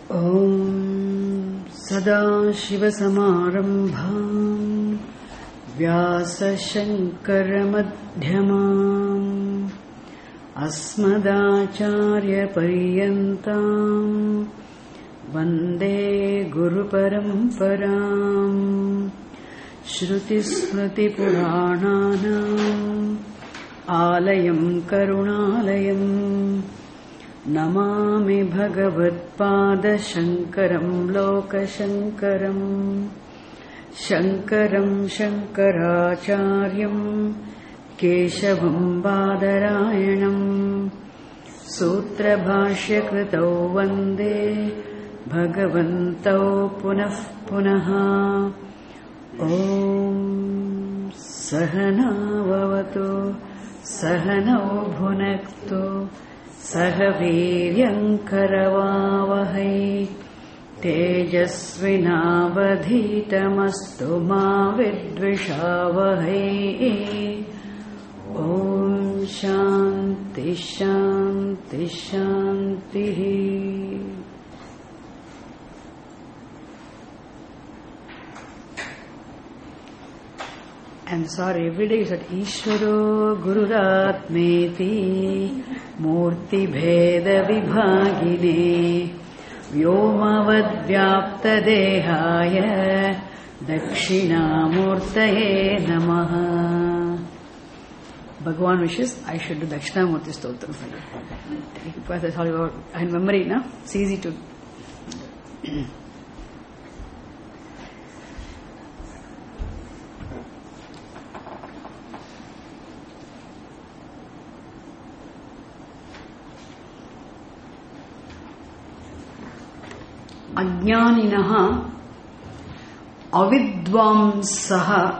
Om Sadashivasamarambham Vyasashankarammadhyamam Asmadacharyaparyantam Vande Guruparamparam Shrutismritipurananam Alayam Karunalayam Namami Bhagavatpada Shankaram Lokashankaram Shankaram Shankaracharyam Keshavam Badarayanam Sutra Bhashya Kritau Vande Bhagavantau Punah Punaha Om Sahana Vavatu Sahanau Bhunaktu Sahaviryam Karavavahai Tejasvinavadhitamastu ma vidvishavahai Om Shanti Shanti Shanti. I'm sorry, every day you said Ishvaro Gururatmeti Murti Bheda Vibhagine Vyomavad Vyapta Dehaya Dakshina Murtaye Namaha. Bhagavan wishes I should do Dakshina Murti Stotram for you. Because that's all about in memory, no? It's easy to. Ajnaninaha avidvamsaha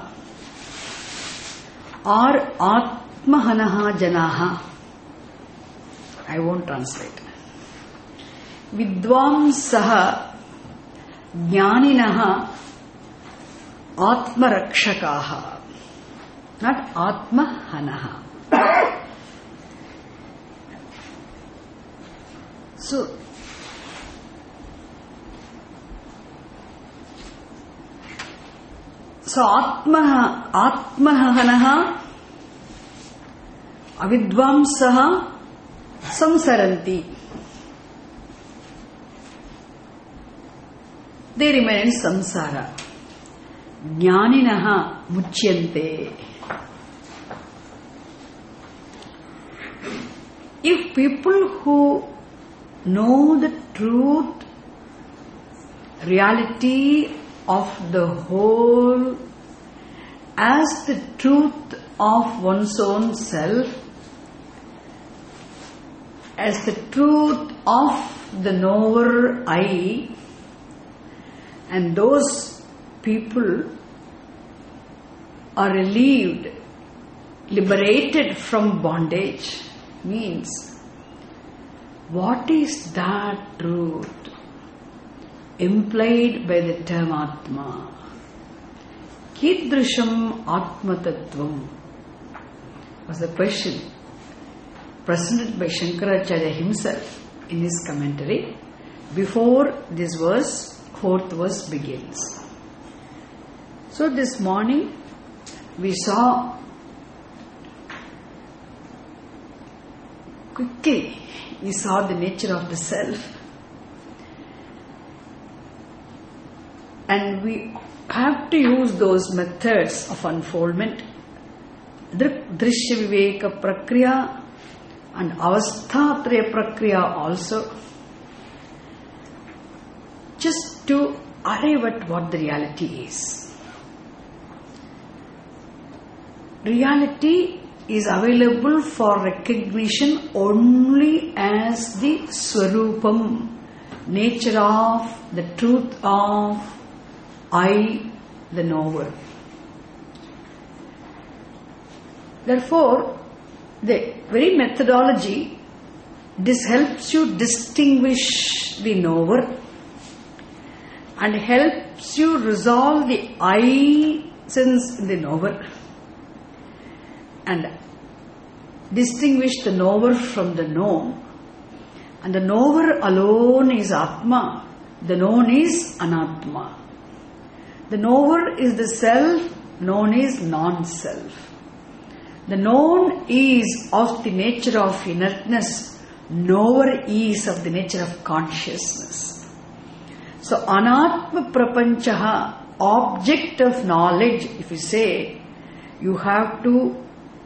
or atmahanaha janaha. I won't translate. Vidvamsaha jnaninaha atmarakshakaha, not atmahanaha. So atmahanaha avidvamsaha samsaranti. They remain in samsara. Jnaninaha muchyante. If people who know the truth, reality of the whole as the truth of one's own self, as the truth of the knower I, and those people are relieved, liberated from bondage, means what is that truth implied by the term Atma? Kidrisham Atma Tattvam was the question presented by Shankaracharya himself in his commentary before this verse, fourth verse begins. So this morning we saw quickly, we saw the nature of the self. And we have to use those methods of unfoldment, Drishya Viveka Prakriya and Avasthatraya Prakriya also, just to arrive at what the reality is. Reality is available for recognition only as the Swarupam, nature of, the truth of I, the knower. Therefore, the very methodology, this helps you distinguish the knower and helps you resolve the I sense in the knower and distinguish the knower from the known. And the knower alone is Atma. The known is Anatma. The knower is the self, known is non-self. The known is of the nature of inertness, knower is of the nature of consciousness. So Anatma Prapanchaha, object of knowledge, if you say, you have to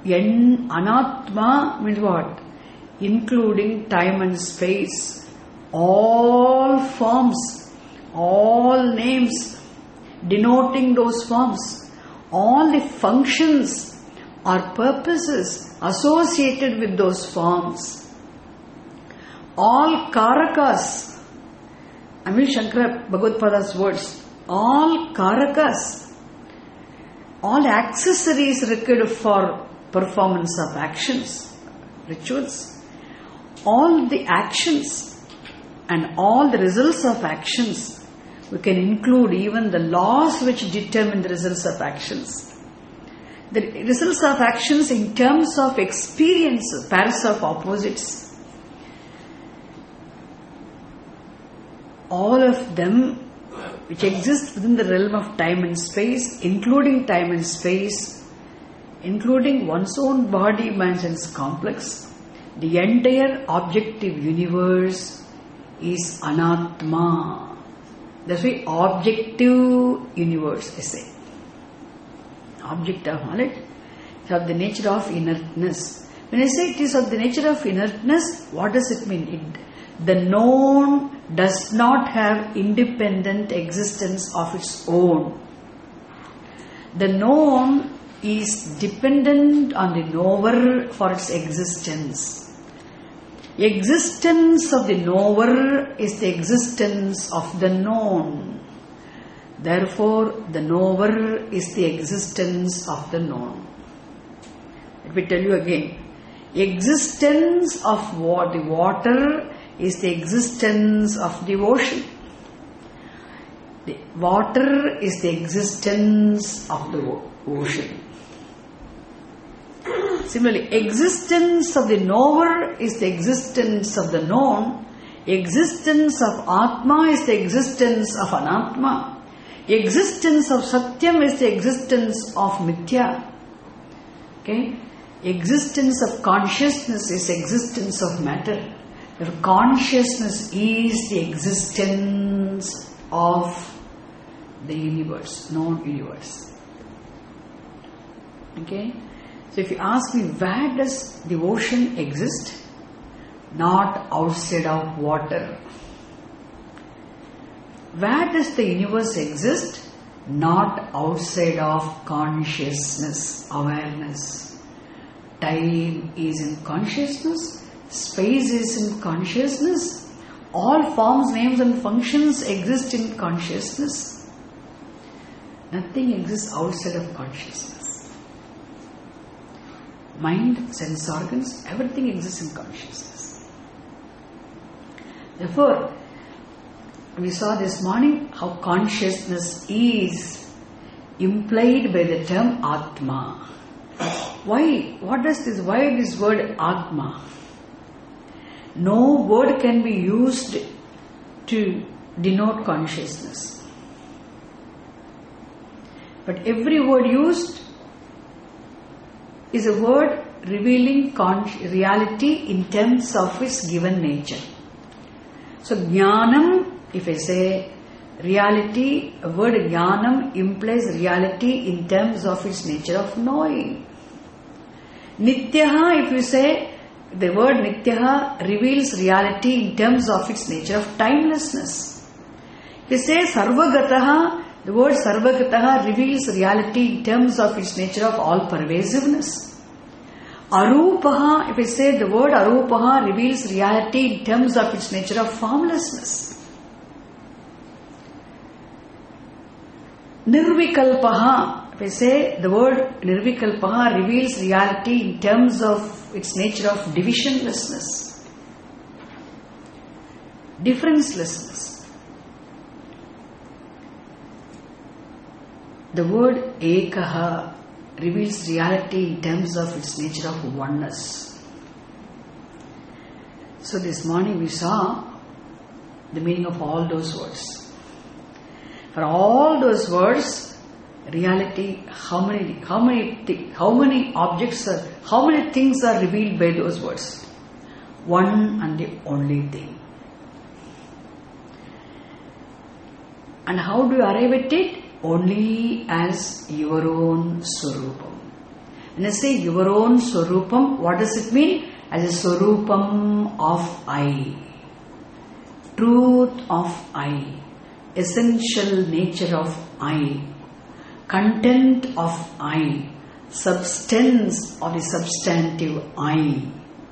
Anatma means what? Including time and space, all forms, all names, denoting those forms, all the functions or purposes associated with those forms, all karakas, Amil Shankara Bhagavad-pada's words, all karakas, all accessories required for performance of actions, rituals, all the actions and all the results of actions. We can include even the laws which determine the results of actions. The results of actions in terms of experience, pairs of opposites. All of them which exist within the realm of time and space, including time and space, including one's own body, mind, sense complex, the entire objective universe is Anatma. That's why objective universe, I say. Object of knowledge is of the nature of inertness. When I say it is of the nature of inertness, what does it mean? The known does not have independent existence of its own. The known is dependent on the knower for its existence. Existence of the knower is the existence of the known. Therefore, the knower is the existence of the known. Let me tell you again. Existence of the water is the existence of the ocean. The water is the existence of the ocean. Similarly, existence of the knower is the existence of the known. Existence of Atma is the existence of Anatma. Existence of Satyam is the existence of Mithya. Okay? Existence of consciousness is existence of matter. Therefore, consciousness is the existence of the universe, known universe. Okay? So if you ask me, where does the ocean exist? Not outside of water. Where does the universe exist? Not outside of consciousness, awareness. Time is in consciousness, space is in consciousness, all forms, names and functions exist in consciousness. Nothing exists outside of consciousness. Mind, sense organs, everything exists in consciousness. Therefore, we saw this morning how consciousness is implied by the term Atma. Why? Why this word Atma? No word can be used to denote consciousness. But every word used is a word revealing reality in terms of its given nature. So Jnanam, if I say reality, a word Jnanam implies reality in terms of its nature of knowing. Nityaha, if you say, the word Nityaha reveals reality in terms of its nature of timelessness. If you say Sarvagataha, the word Sarvagataha reveals reality in terms of its nature of all pervasiveness. Arupaha, if I say the word Arupaha reveals reality in terms of its nature of formlessness. Nirvikalpaha, if I say the word Nirvikalpaha reveals reality in terms of its nature of divisionlessness, differencelessness. The word Ekaha reveals reality in terms of its nature of oneness. So this morning we saw the meaning of all those words. For all those words, reality, how many objects are, how many things are revealed by those words? One and the only thing. And how do you arrive at it? Only as your own Swarupam. When I say your own Swarupam, what does it mean? As a Swarupam of I. Truth of I. Essential nature of I. Content of I. Substance of the substantive I.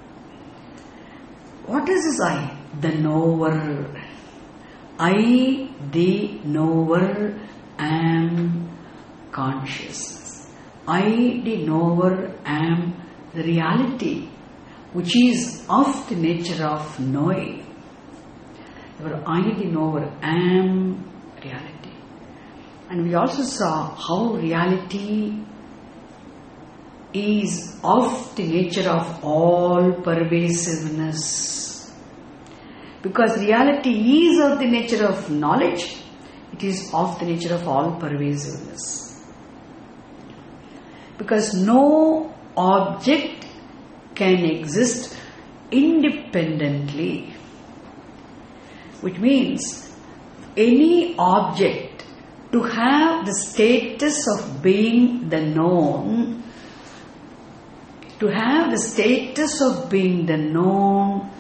What is this I? The knower. I, the knower, am consciousness. I, the knower, am the reality, which is of the nature of knowing. I, the knower, am reality. And we also saw how reality is of the nature of all pervasiveness. Because reality is of the nature of knowledge, it is of the nature of all pervasiveness. Because no object can exist independently, which means any object to have the status of being the known, to have the status of being the known,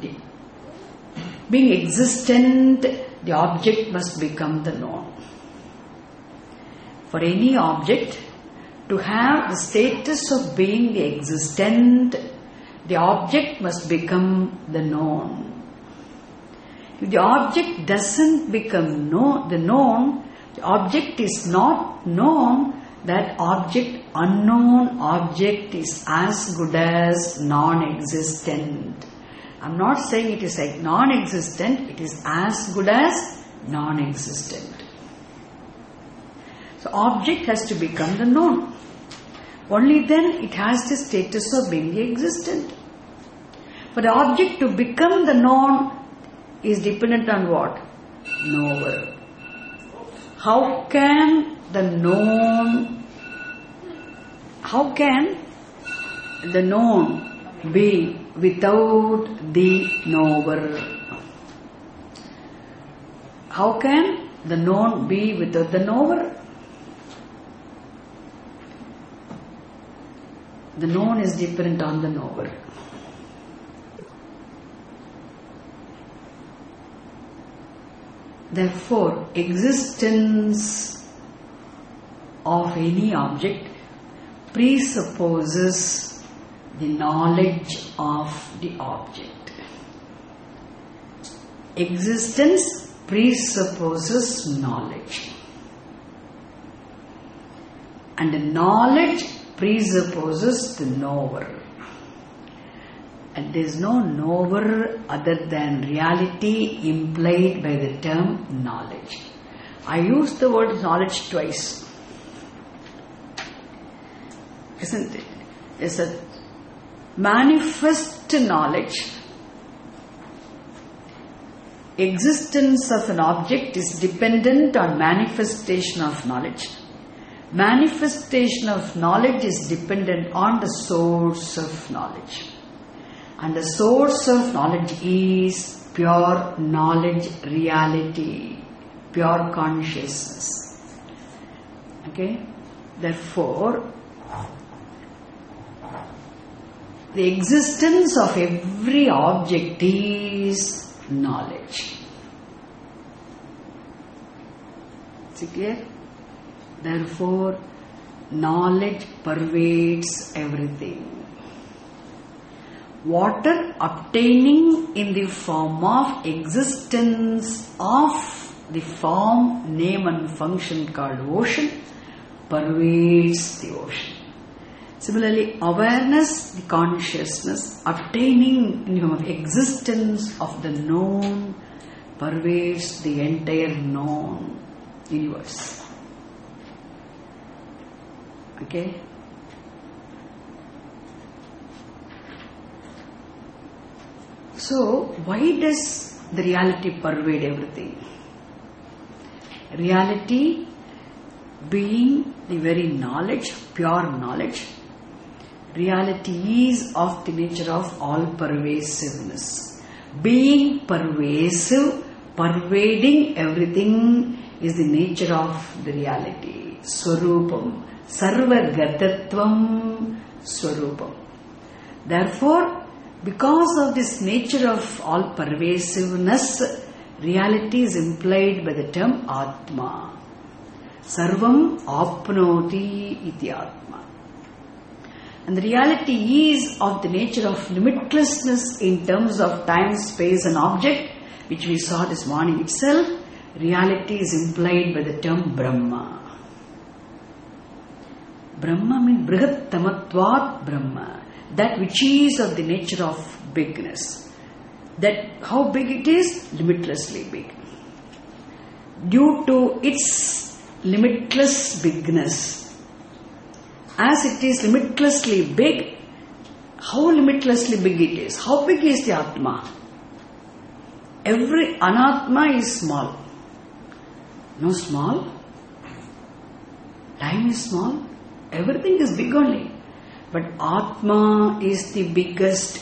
being existent, the object must become the known. For any object to have the status of being the existent, the object must become the known. If the object doesn't become the known, the object is not known, that object, unknown object, is as good as non-existent. I'm not saying it is like non-existent, it is as good as non-existent. So object has to become the known. Only then it has the status of being the existent. For the object to become the known is dependent on what? Knower. How can the known be without the knower? How can the known be without the knower? The known is dependent on the knower. Therefore, existence of any object presupposes the knowledge of the object. Existence presupposes knowledge. And the knowledge presupposes the knower. And there is no knower other than reality implied by the term knowledge. I use the word knowledge twice. Isn't it? It's a manifest knowledge. Existence of an object is dependent on manifestation of knowledge. Manifestation of knowledge is dependent on the source of knowledge. And the source of knowledge is pure knowledge, reality, pure consciousness. Okay? Therefore, the existence of every object is knowledge. Is it clear? Therefore, knowledge pervades everything. Water obtaining in the form of existence of the form, name and function called ocean pervades the ocean. Similarly, awareness, the consciousness obtaining in the form of existence of the known pervades the entire known universe. Okay? So, why does the reality pervade everything. Reality being the very knowledge, pure knowledge. Reality is of the nature of all pervasiveness. Being pervasive, pervading everything is the nature of the reality. Swarupam. Sarvagatatvam Swarupam. Therefore, because of this nature of all pervasiveness, reality is implied by the term Atma. Sarvam apnoti iti Atma. And the reality is of the nature of limitlessness in terms of time, space and object, which we saw this morning itself. Reality is implied by the term Brahma. Brahma means Brihattamatvat Brahma. That which is of the nature of bigness. That how big it is? Limitlessly big. Due to its limitless bigness, as it is limitlessly big, how limitlessly big it is? How big is the Atma? Every Anatma is small. No small. Time is small. Everything is big only. But Atma is the biggest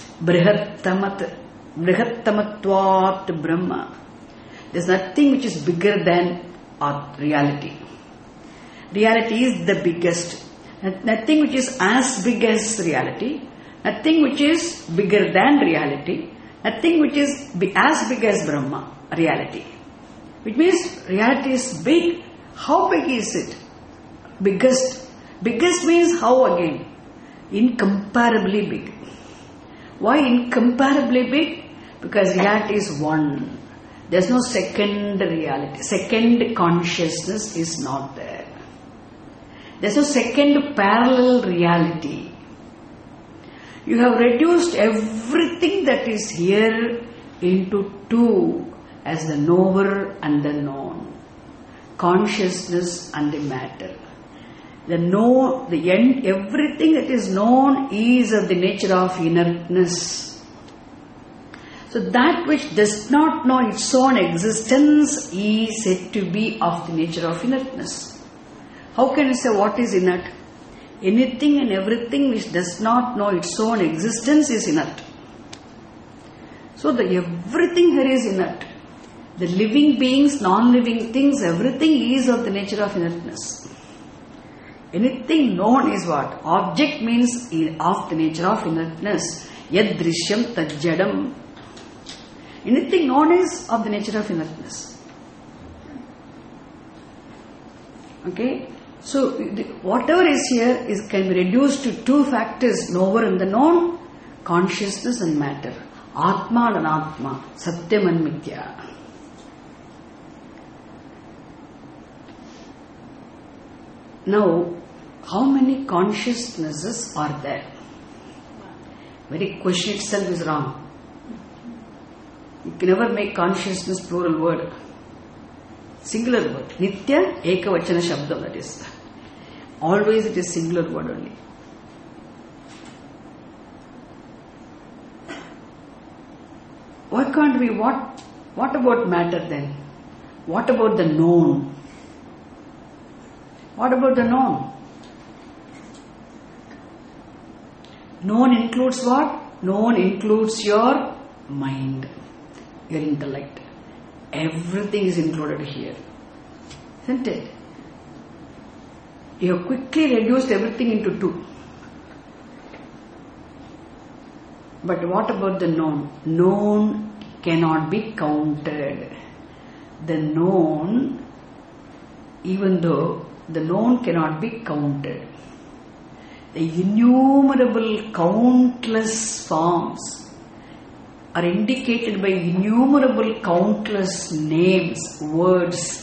Brihattamatvat Brahma. There is nothing which is bigger than reality. Reality is the biggest. Nothing which is as big as reality. Nothing which is bigger than reality. Nothing which is as big as Brahma, reality. Which means reality is big. How big is it? Biggest. Biggest means how again? Incomparably big. Why incomparably big? Because reality is one. There is no second reality. Second consciousness is not there. There is no second parallel reality. You have reduced everything that is here into two as the knower and the known. Consciousness and the matter. Everything that is known is of the nature of inertness. So that which does not know its own existence is said to be of the nature of inertness. How can you say what is inert? Anything and everything which does not know its own existence is inert. So everything here is inert. The living beings, non-living things, everything is of the nature of inertness. Anything known is what? Object means of the nature of inertness. Yad drishyam tajjadam. Anything known is of the nature of inertness. Okay? So, whatever is here can be reduced to two factors, knower and the known, consciousness and matter. Atma and Anatma, Satyam and Mithya. Now, how many consciousnesses are there? Very question itself is wrong. You can never make consciousness plural word. Singular word. Nitya ekavachana shabdam, that is. Always it is singular word only. Why can't we, what about matter then? What about the known? What about the known? Known includes what? Known includes your mind, your intellect. Everything is included here. Isn't it? You have quickly reduced everything into two. But what about the known? Known cannot be counted. The known, even though the known cannot be counted. The innumerable, countless forms are indicated by innumerable, countless names, words,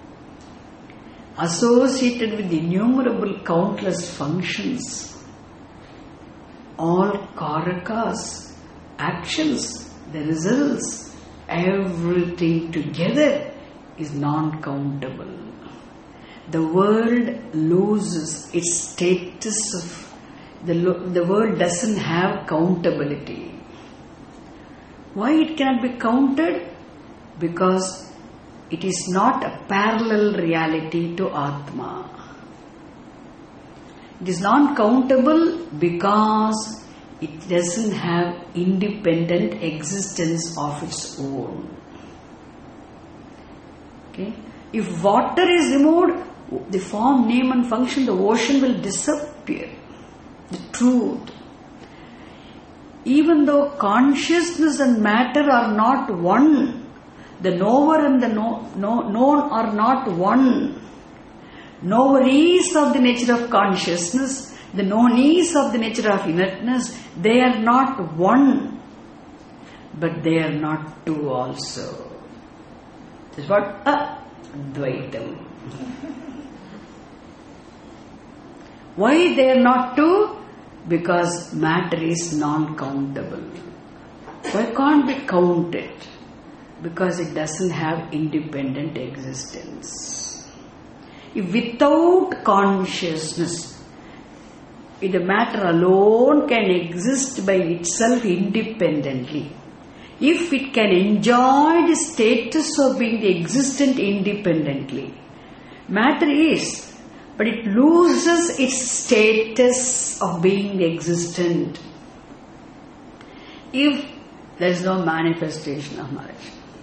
associated with innumerable, countless functions. All karakas, actions, the results, everything together is non-countable. The world loses its status of, the world doesn't have countability. Why it cannot be counted? Because it is not a parallel reality to Atma. It is non-countable because it doesn't have independent existence of its own. Okay? If water is removed, the form, name and function, the ocean will disappear. The truth. Even though consciousness and matter are not one, the knower and the known are not one. Knower is of the nature of consciousness, the known is of the nature of inertness. They are not one, but they are not two also. This is what Advaitam. Why they are not two? Because matter is non-countable. Why can't be counted? Because it doesn't have independent existence. If without consciousness, if the matter alone can exist by itself independently, if it can enjoy the status of being the existent independently, matter is, but it loses its status of being existent if there is no manifestation of Maharaj.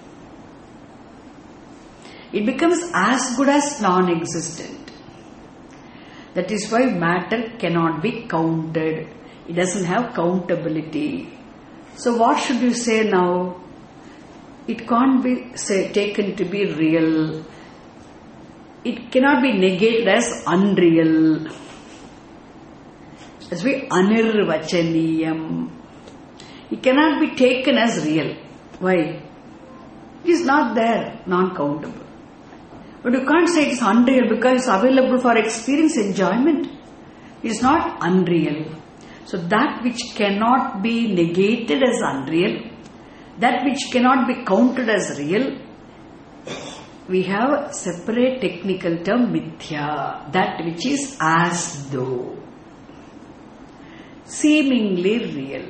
It becomes as good as non-existent. That is why matter cannot be counted. It doesn't have countability. So what should you say now? It can't be taken to be real. It cannot be negated as unreal. That's why anirvachaniyam. It cannot be taken as real. Why? It is not there, non-countable. But you can't say it is unreal because it's available for experience, enjoyment. It is not unreal. So that which cannot be negated as unreal, that which cannot be counted as real, we have a separate technical term, mithya, that which is as though, seemingly real,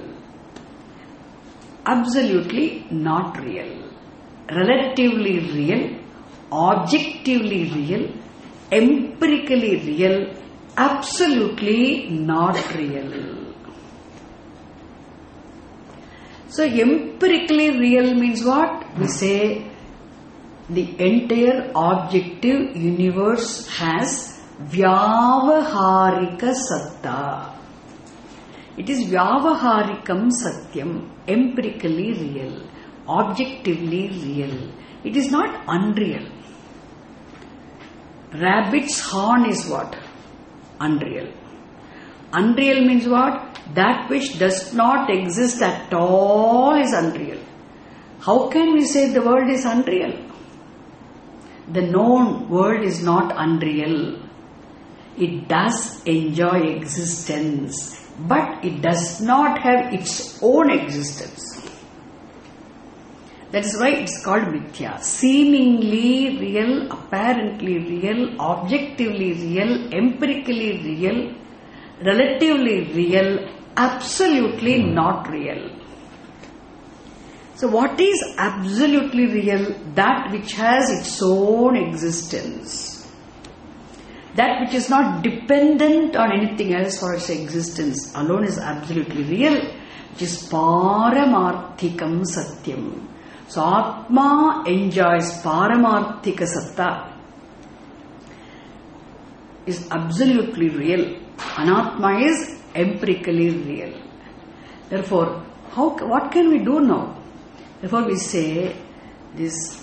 absolutely not real, relatively real, objectively real, empirically real, absolutely not real. So empirically real means what? We say the entire objective universe has vyavaharika satta. It is vyavaharikam satyam, empirically real, objectively real. It is not unreal. Rabbit's horn is what? Unreal. Unreal means what? That which does not exist at all is unreal. How can we say the world is unreal? The known world is not unreal. It does enjoy existence, but it does not have its own existence. That is why it's called mithya. Seemingly real, apparently real, objectively real, empirically real, relatively real, absolutely not real. So what is absolutely real? That which has its own existence. That which is not dependent on anything else for its existence alone is absolutely real, which is paramarthikam satyam. So Atma enjoys paramarthika satta, is absolutely real. Anatma is empirically real. Therefore, what can we do now? Therefore we say this,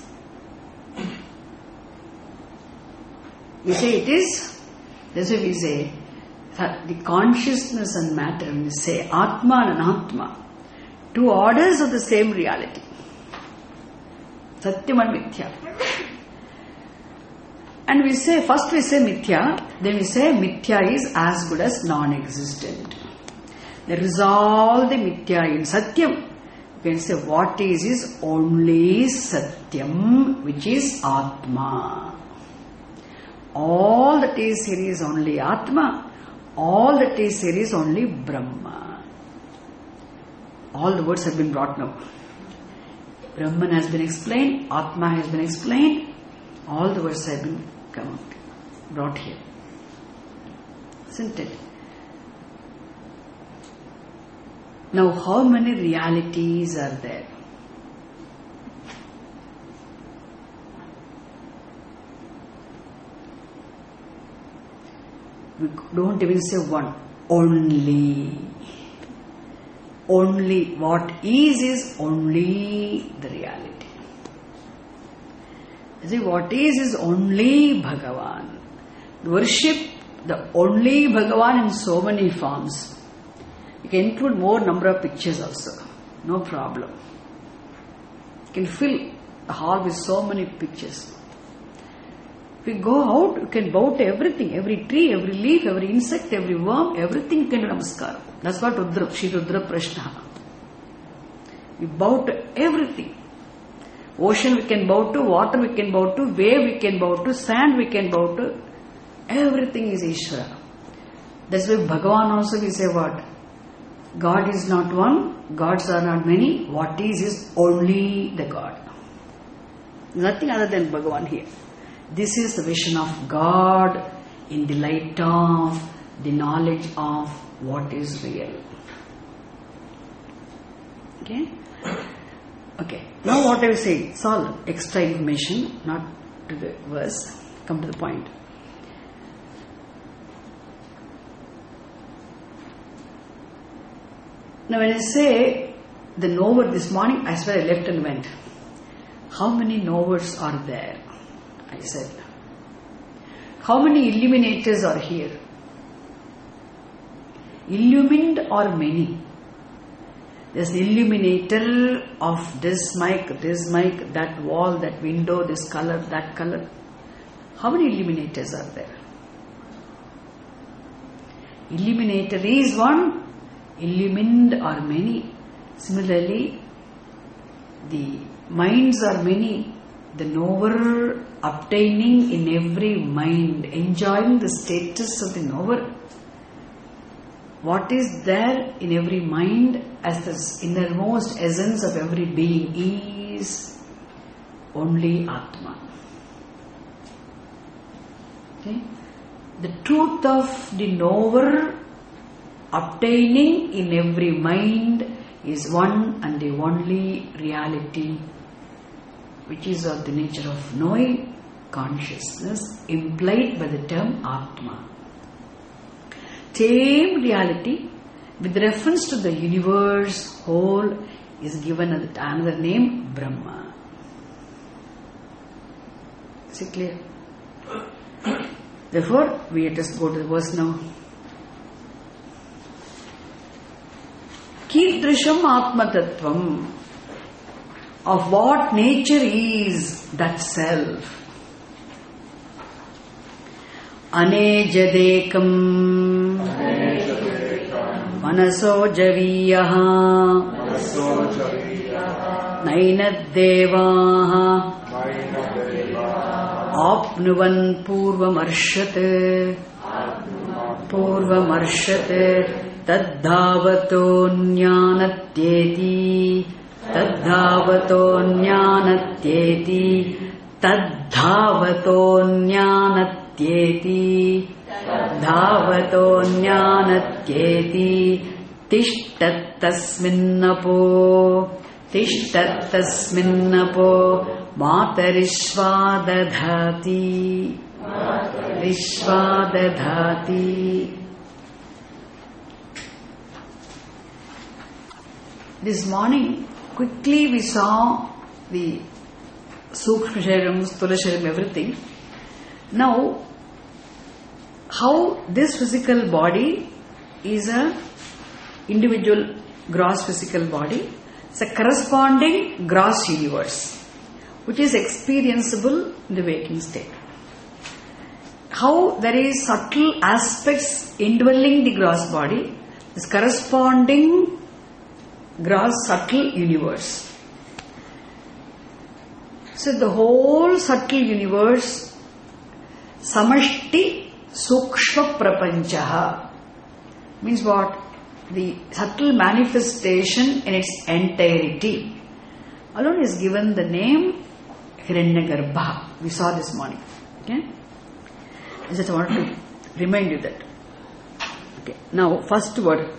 we say it is, that's why we say the consciousness and matter, we say Atma and Anatma, two orders of the same reality. Satyam and Mithya. And we say, first we say Mithya, then we say Mithya is as good as non-existent. There is all the Mithya in Satyam. You can say what is only Satyam, which is Atma. All that is here is only Atma. All that is here is only Brahma. All the words have been brought now. Brahman has been explained, Atma has been explained, all the words have been brought here. Isn't it? Now, how many realities are there? We don't even say one. Only. Only. What is only the reality. You see, what is only Bhagavan. Worship the only Bhagavan in so many forms. You can include more number of pictures also. No problem. You can fill a hall with so many pictures. If you go out, you can bow to everything. Every tree, every leaf, every insect, every worm, everything you can do namaskar. That's what Rudra, Shri Rudra Prashna. We bow to everything. Ocean we can bow to, water we can bow to, wave we can bow to, sand we can bow to. Everything is Ishvara. That's why Bhagavan also we say what? God is not one, gods are not many, what is only the God. Nothing other than Bhagavan here. This is the vision of God in the light of the knowledge of what is real. Okay? Okay. Now what I will say, it's all extra information, not to the verse. Come to the point. Now when I say the knower this morning, I swear I left and went. How many knowers are there? I said. How many illuminators are here? Illumined or many? There's the illuminator of this mic, that wall, that window, this color, that color. How many illuminators are there? Illuminator is one, illumined are many. Similarly, the minds are many. The knower obtaining in every mind, enjoying the status of the knower. What is there in every mind as the innermost essence of every being is only Atma. Okay? The truth of the knower obtaining in every mind is one and the only reality, which is of the nature of knowing, consciousness, implied by the term Atma. Same reality with reference to the universe whole is given another name, Brahma. Is it clear? Therefore, we just go to the verse now. Kidrisham Atma Tattvam. Of what nature is that self? Anejadekam Manaso Javiyaha Nainaddevaha Apnuvan Purvamarshat Taddhavato Jnanatyeti Taddhavato Jnanatyeti Tishtattasminnapo Matarishvadadhati. This morning, quickly we saw the Sukshma Shariram, Sthula Shariram, everything. Now, how this physical body is a individual gross physical body. It's a corresponding gross universe, which is experienceable in the waking state. How there is subtle aspects indwelling the gross body, this corresponding gross subtle universe. So the whole subtle universe, Samashti Sukshma Prapanchaha, means what? The subtle manifestation in its entirety alone is given the name Hiranyagarbha. We saw this morning. Okay? I just want to remind you that. Okay. Now, first word.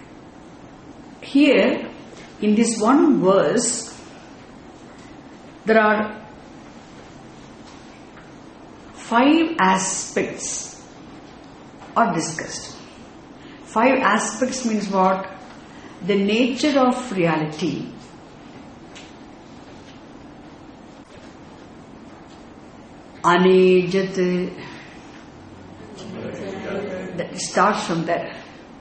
Here, in this one verse, there are 5 aspects are discussed. 5 aspects means what? The nature of reality, Anejat, that starts from there.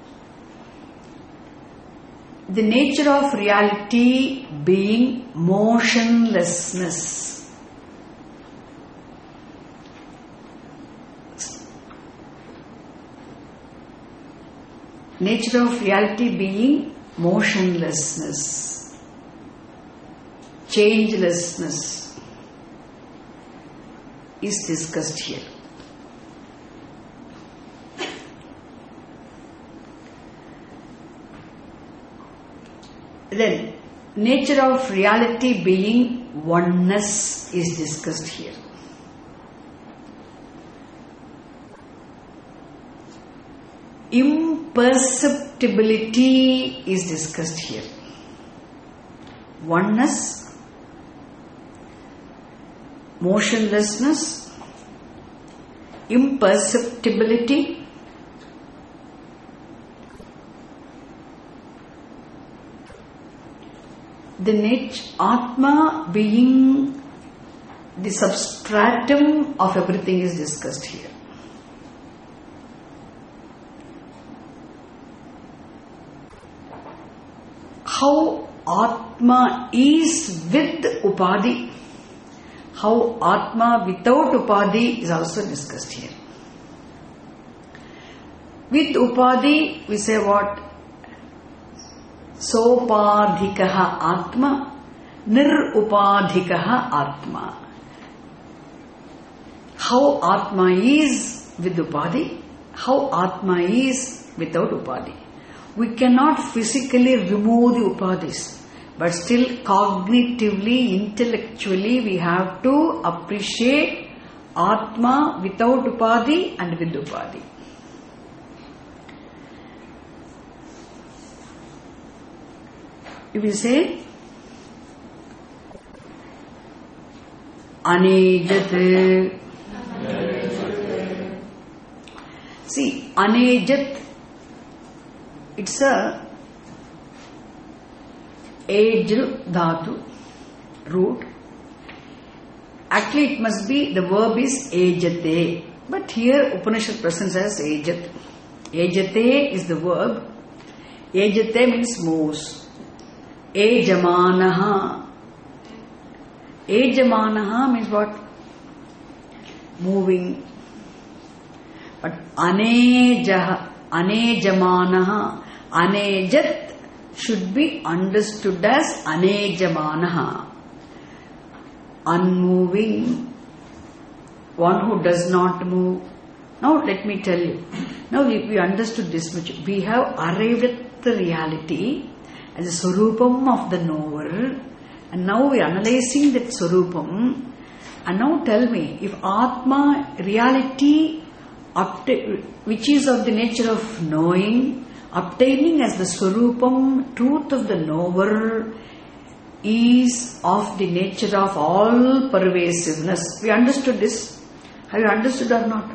The nature of reality being motionlessness. Nature of reality being motionlessness, changelessness is discussed here. Then, nature of reality being oneness is discussed here. Imperceptibility is discussed here. Oneness, motionlessness, imperceptibility, the nature, Atma being the substratum of everything is discussed here. How Atma is with Upadhi, how Atma without Upadhi is also discussed here. With Upadhi, we say what? Sopadhikaha Atma, Nirupadhikaha Atma. How Atma is with Upadhi, how Atma is without Upadhi. We cannot physically remove the Upadhis, but still cognitively, intellectually we have to appreciate Atma without Upadhi and with Upadhi. If we say Anejat, see, Anejat, it's a Ajal Dhatu root. Actually, it must be, the verb is Ejate. But here Upanishad presents as Ejat. Ejate is the verb. Ejate means moves. Ejamanaha. Ejamanaha means what? Moving. But Anejamanaha. Anejat should be understood as Anejamanaha. Unmoving. One who does not move. Now let me tell you. Now we understood this much. We have arrived at the reality as a Swarupam of the knower. And now we are analyzing that Swarupam. And now tell me, if Atma, reality, which is of the nature of knowing, obtaining as the Swarupam, truth of the knower, is of the nature of all pervasiveness. We understood this. Have you understood or not?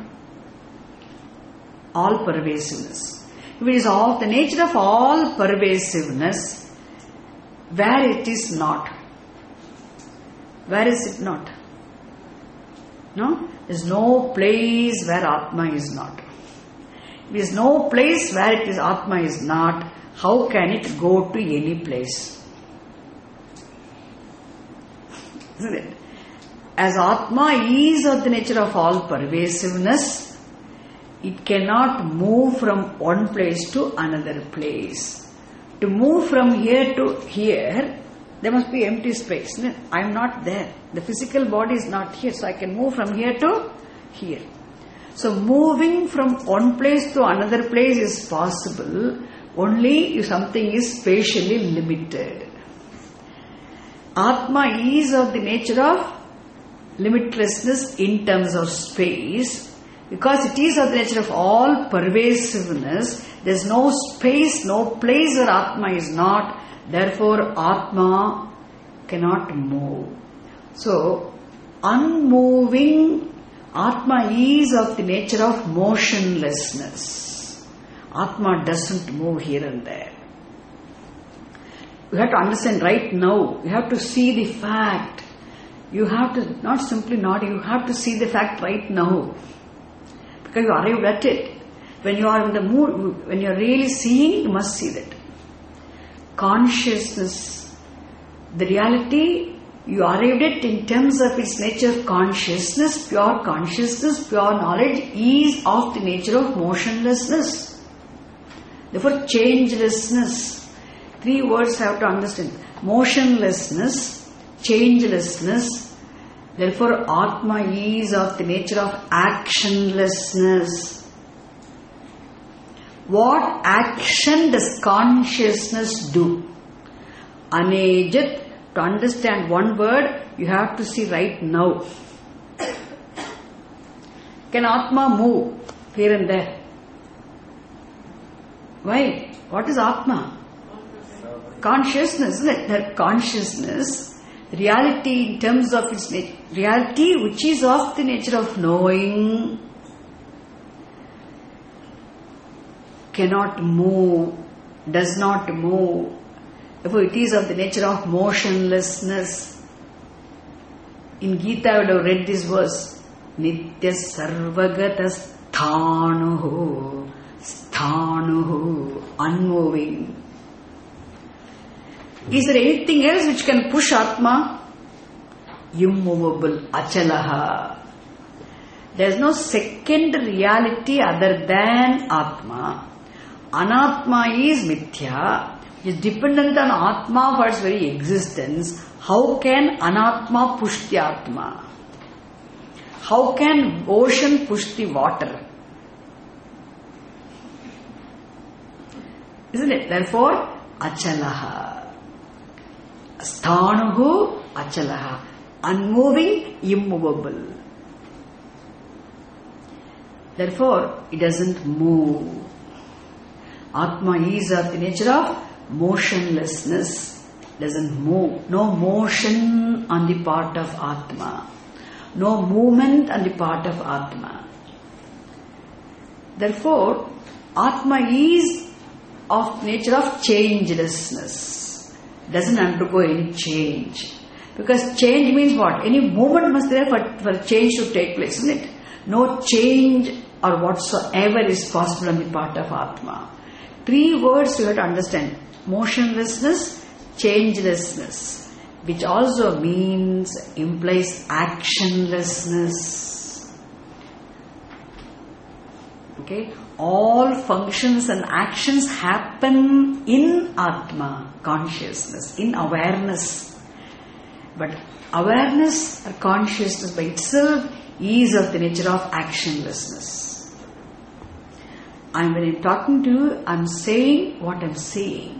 All pervasiveness. If it is of the nature of all pervasiveness, where it is not? Where is it not? No? There is no place where Atma is not. If there is no place where it is Atma is not, how can it go to any place? Isn't it? As Atma is of the nature of all pervasiveness, it cannot move from one place to another place. To move from here to here, there must be empty space. I am not there. The physical body is not here, so I can move from here to here. So moving from one place to another place is possible only if something is spatially limited. Atma is of the nature of limitlessness in terms of space. Because it is of the nature of all pervasiveness, there is no space, no place where Atma is not. Therefore, Atma cannot move. So, unmoving Atma is of the nature of motionlessness. Atma doesn't move here and there. You have to understand right now. You have to see the fact. You have to not simply nod, you have to see the fact right now. Because you arrived at it. When you are in the mood, when you are really seeing, you must see that. Consciousness, the reality, you arrived at in terms of its nature of consciousness, pure knowledge is of the nature of motionlessness. Therefore, changelessness. 3 words have to understand. Motionlessness, changelessness. Therefore, Atma is of the nature of actionlessness. What action does consciousness do? Anejat. To understand one word, you have to see right now. Can Atma move here and there? Why? What is Atma? Consciousness, isn't it? That consciousness, reality in terms of its nature, reality which is of the nature of knowing, cannot move, does not move. Therefore, it is of the nature of motionlessness. In Gita, I would have read this verse. Nitya sarvagata sthanuhu, sthanuhu, unmoving. Is there anything else which can push Atma? Immovable, achalaha. There is no second reality other than Atma. Anatma is mithya. Is dependent on Atma for its very existence. How can Anatma push the Atma? How can ocean push the water? Isn't it? Therefore, achalaha. Sthanuhu achalaha. Unmoving, immovable. Therefore, it doesn't move. Atma is of the nature of motionlessness, doesn't move. No motion on the part of Atma. No movement on the part of Atma. Therefore, Atma is of nature of changelessness. Doesn't undergo any change. Because change means what? Any movement must be there for change to take place, isn't it? No change or whatsoever is possible on the part of Atma. 3 words you have to understand. Motionlessness, changelessness, which also implies actionlessness. Okay? All functions and actions happen in Atma, consciousness, in awareness. But awareness or consciousness by itself is of the nature of actionlessness. When I'm talking to you, I'm saying what I'm saying.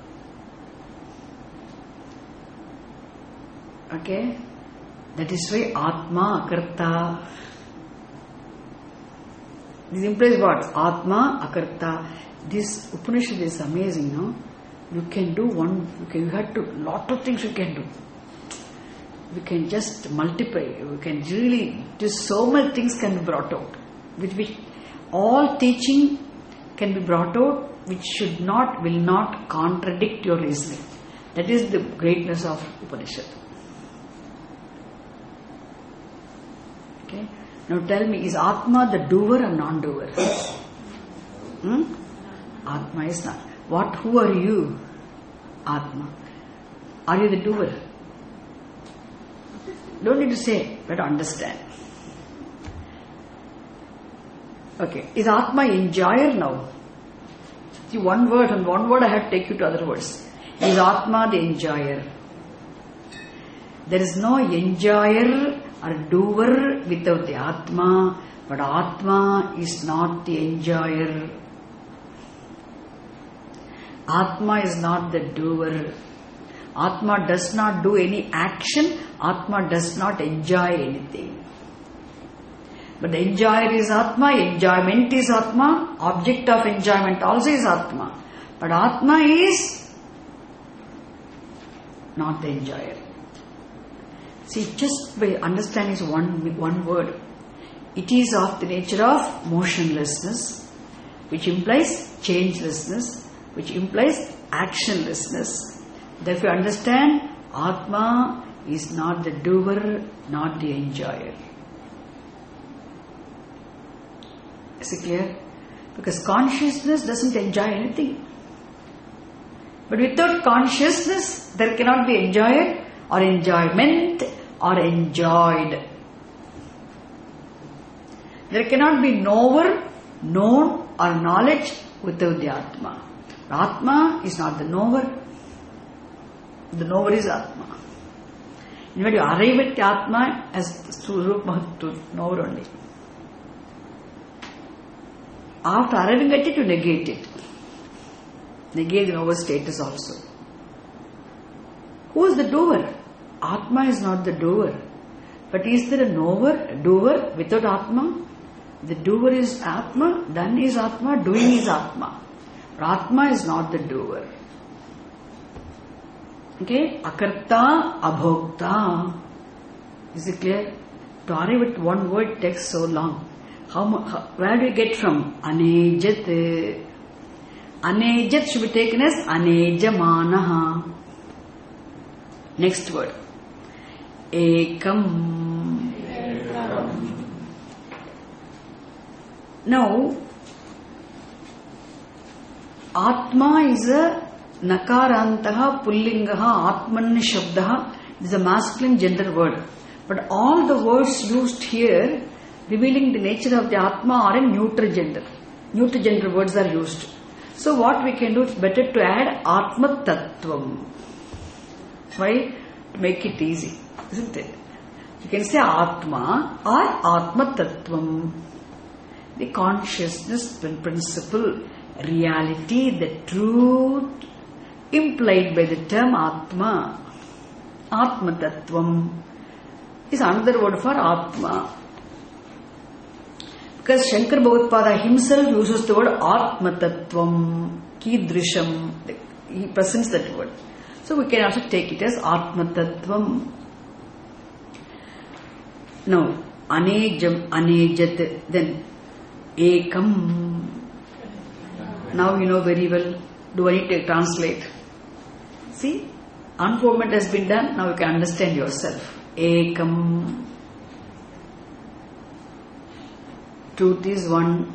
Okay? That is why Atma Akarta. This implies what? Atma Akarta. This Upanishad is amazing, no? You can do you have to, lot of things you can do. We can just multiply. We can really do so many things can be brought out. Which all teaching can be brought out, which will not contradict your reasoning. That is the greatness of Upanishad. Okay? Now tell me, is Atma the doer or non-doer? Atma is not. Who are you? Atma. Are you the doer? Don't need to say, but understand. Okay. Is Atma enjoyer now? See, one word I have to take you to other words. Is Atma the enjoyer? There is no enjoyer or doer without the Atma, but Atma is not the enjoyer. Atma is not the doer. Atma does not do any action. Atma does not enjoy anything. But the enjoyer is Atma, enjoyment is Atma, object of enjoyment also is Atma. But Atma is not the enjoyer. See, just by understanding one word, it is of the nature of motionlessness, which implies changelessness, which implies actionlessness. Therefore, understand, Atma is not the doer, not the enjoyer. Is it clear? Because consciousness doesn't enjoy anything. But without consciousness, there cannot be enjoyer or enjoyment or enjoyed. There cannot be knower, known or knowledge without the Atma. Atma is not the knower. The knower is Atma. In fact, you arrive at Atma as Surup Mahatma, knower only. After arriving at it, you negate it. Negate the knower status also. Who is the doer? Atma is not the doer. But is there a knower, a doer without Atma? The doer is Atma, done is Atma, doing is Atma. But Atma is not the doer. Okay? Akarta, abhokta. Is it clear? To arrive at one word takes so long. Where do you get from? Anejat. Anejat should be taken as anejamanaha. Next word. Ekam. Now, Atma is a nakarantaha, pullingaha, atman shabdaha. This is a masculine gender word. But all the words used here revealing the nature of the Atma are in neutral gender. Neutral gender words are used. So what we can do, it's better to add Atma Tattvam. Why? To make it easy, isn't it? You can say Atma or Atma Tattvam. The consciousness principle, reality, the truth implied by the term Atma. Atma Tattvam is another word for Atma. Because Shankar Bhagavad himself uses the word Atma Tattvam, Kidrisham, he presents that word. So we can also take it as Atma Tattvam. Now, Anejam, Anejat, then Ekam. Now you know very well. Do I need to translate? See, unfoldment has been done. Now you can understand yourself. Ekam. Truth is one.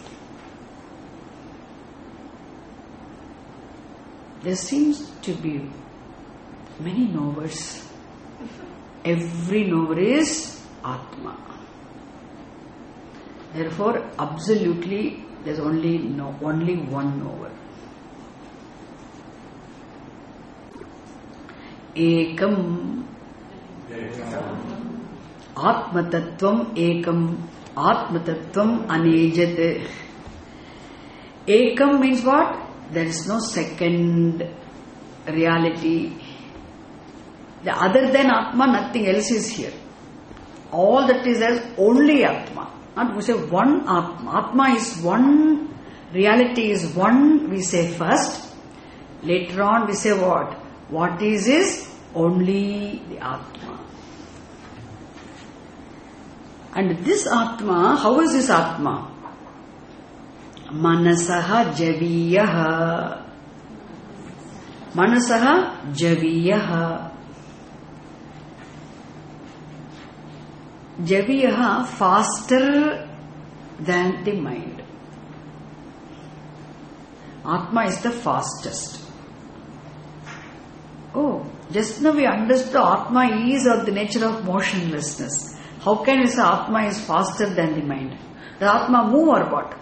There seems to be many knowers. Every knower is Atma. Therefore, absolutely, there is only one knower. Ekam. Atma Tattvam Ekam. Atma Tattvam Anejat. Ekam means what? There is no second reality. Other than Atma, nothing else is here. All that is there is only Atma. Not we say one Atma. Atma is one, reality is one, we say first. Later on we say what? What is only the Atma. And this Atma, how is this Atma? Manasaha Javiyaha. Manasaha Javiyaha. Javiyaha, faster than the mind. Atma is the fastest. Oh, just now we understood Atma is of the nature of motionlessness. How can we say Atma is faster than the mind? Does Atma move or what?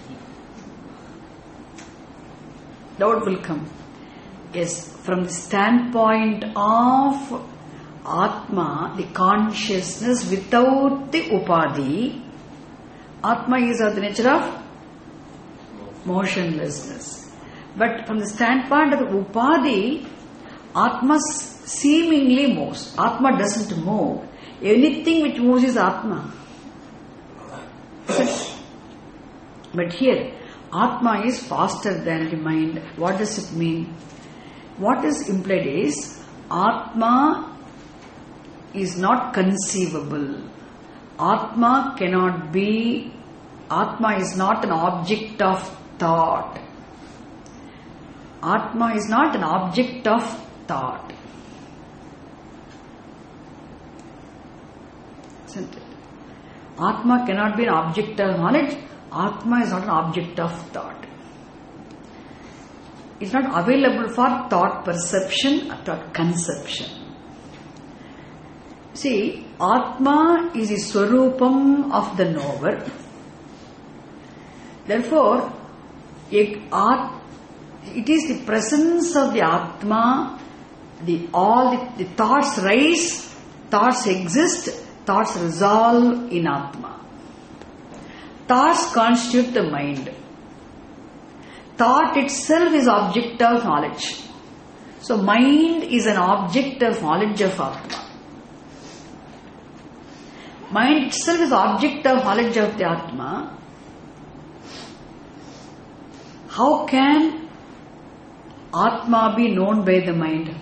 Doubt will come. Yes, from the standpoint of Atma, the consciousness without the upadhi, Atma is of the nature of motionlessness. But from the standpoint of the upadhi, Atma seemingly moves. Atma doesn't move. Anything which moves is Atma. But here, Atma is faster than the mind. What does it mean? What is implied is, Atma is not conceivable. Atma cannot be, Atma is not an object of thought. Atma is not an object of thought. Isn't it? Atma cannot be an object of knowledge. Atma is not an object of thought. It's not available for thought perception or thought conception. See, Atma is the Swarupam of the knower. Therefore, it is the presence of the Atma, all the thoughts rise, thoughts exist, thoughts resolve in Atma. Thoughts constitute the mind. Thought itself is object of knowledge. So mind is an object of knowledge of Atma. Mind itself is object of knowledge of the Atma. How can Atma be known by the mind?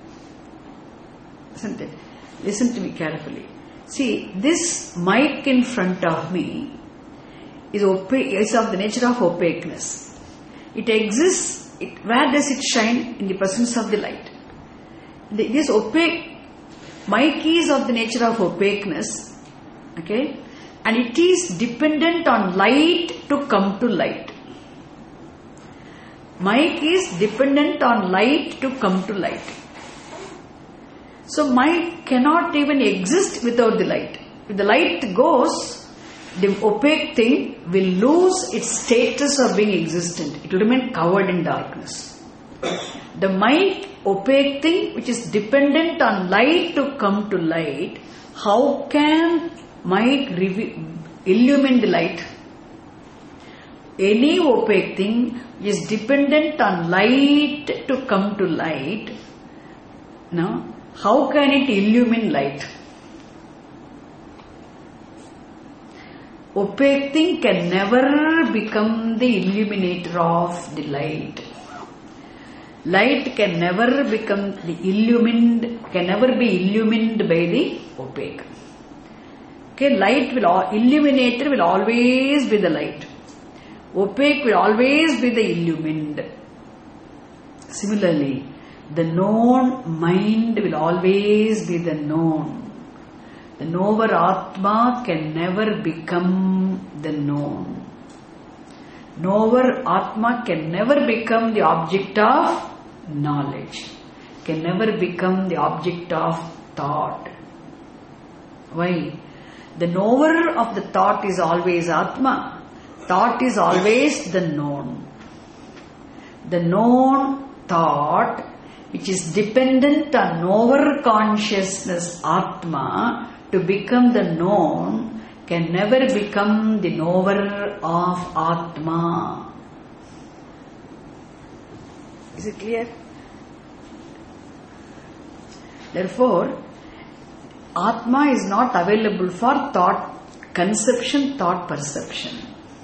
Isn't it? Listen to me carefully. See, this mic in front of me is of the nature of opaqueness. It exists. Where does it shine? In the presence of the light. This opaque mic is of the nature of opaqueness. Okay? And it is dependent on light to come to light. Mic is dependent on light to come to light. So mic cannot even exist without the light. If the light goes, the opaque thing will lose its status of being existent. It will remain covered in darkness. The mic, opaque thing which is dependent on light to come to light, how can mic illumine the light? Any opaque thing is dependent on light to come to light. Now, how can it illumine light? Opaque thing can never become the illuminator of the light. Light can never become can never be illumined by the opaque. Okay, illuminator will always be the light. Opaque will always be the illumined. Similarly, the known mind will always be the known. The knower Atma can never become the known. Knower Atma can never become the object of knowledge. Can never become the object of thought. Why? The knower of the thought is always Atma. Thought is always the known. The known thought, which is dependent on knower consciousness Atma, to become the known, can never become the knower of Atma. Is it clear? Therefore, Atma is not available for thought conception, thought perception.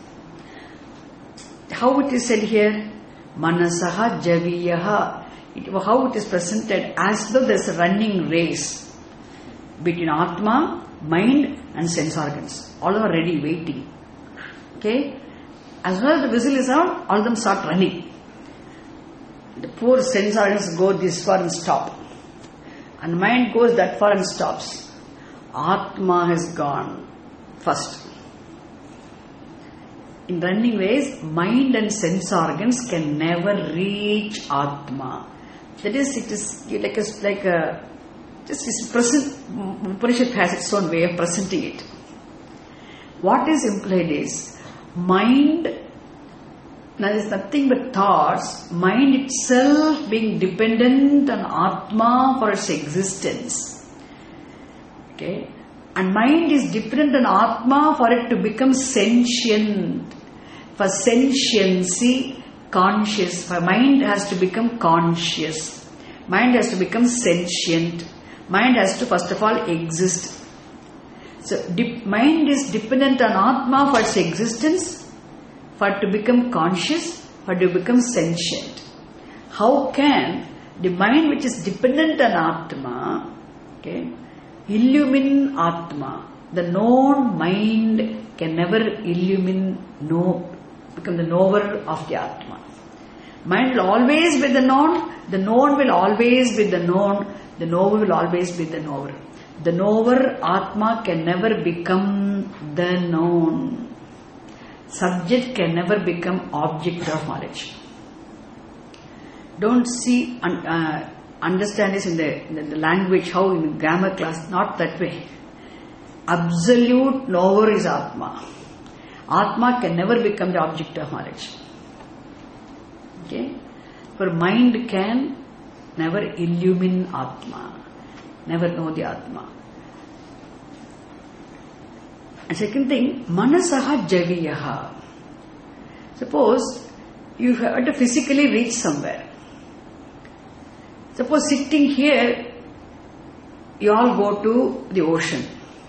How it is said here? Manasaha javiyaha. How it is presented as though there is a running race between Atma, mind and sense organs. All are ready, waiting. Okay? As soon as the whistle is out, all of them start running. The poor sense organs go this far and stop. And mind goes that far and stops. Atma has gone first. In running race, mind and sense organs can never reach Atma. That is, it is like a just this present. Upanishad has its own way of presenting it. What is implied is mind. There is nothing but thoughts. Mind itself being dependent on Atma for its existence. Okay, and mind is dependent on Atma for it to become sentient. For sentiency, conscious. For mind has to become conscious. Mind has to become sentient. Mind has to first of all exist. So mind is dependent on Atma for its existence, for it to become conscious, for it to become sentient. How can the mind which is dependent on Atma, illumine Atma? The known mind can never become the knower of the Atma. Mind will always be the known will always be the known, the knower will always be the knower. The knower, Atma, can never become the known. Subject can never become object of knowledge. Don't see, understand this in the language, how in grammar class, not that way. Absolute knower is Atma. Atma can never become the object of knowledge. For mind can never illumine Atma, never know the Atma. And second thing, Manasaha Javiyaha. Suppose you have to physically reach somewhere. Suppose sitting here, you all go to the ocean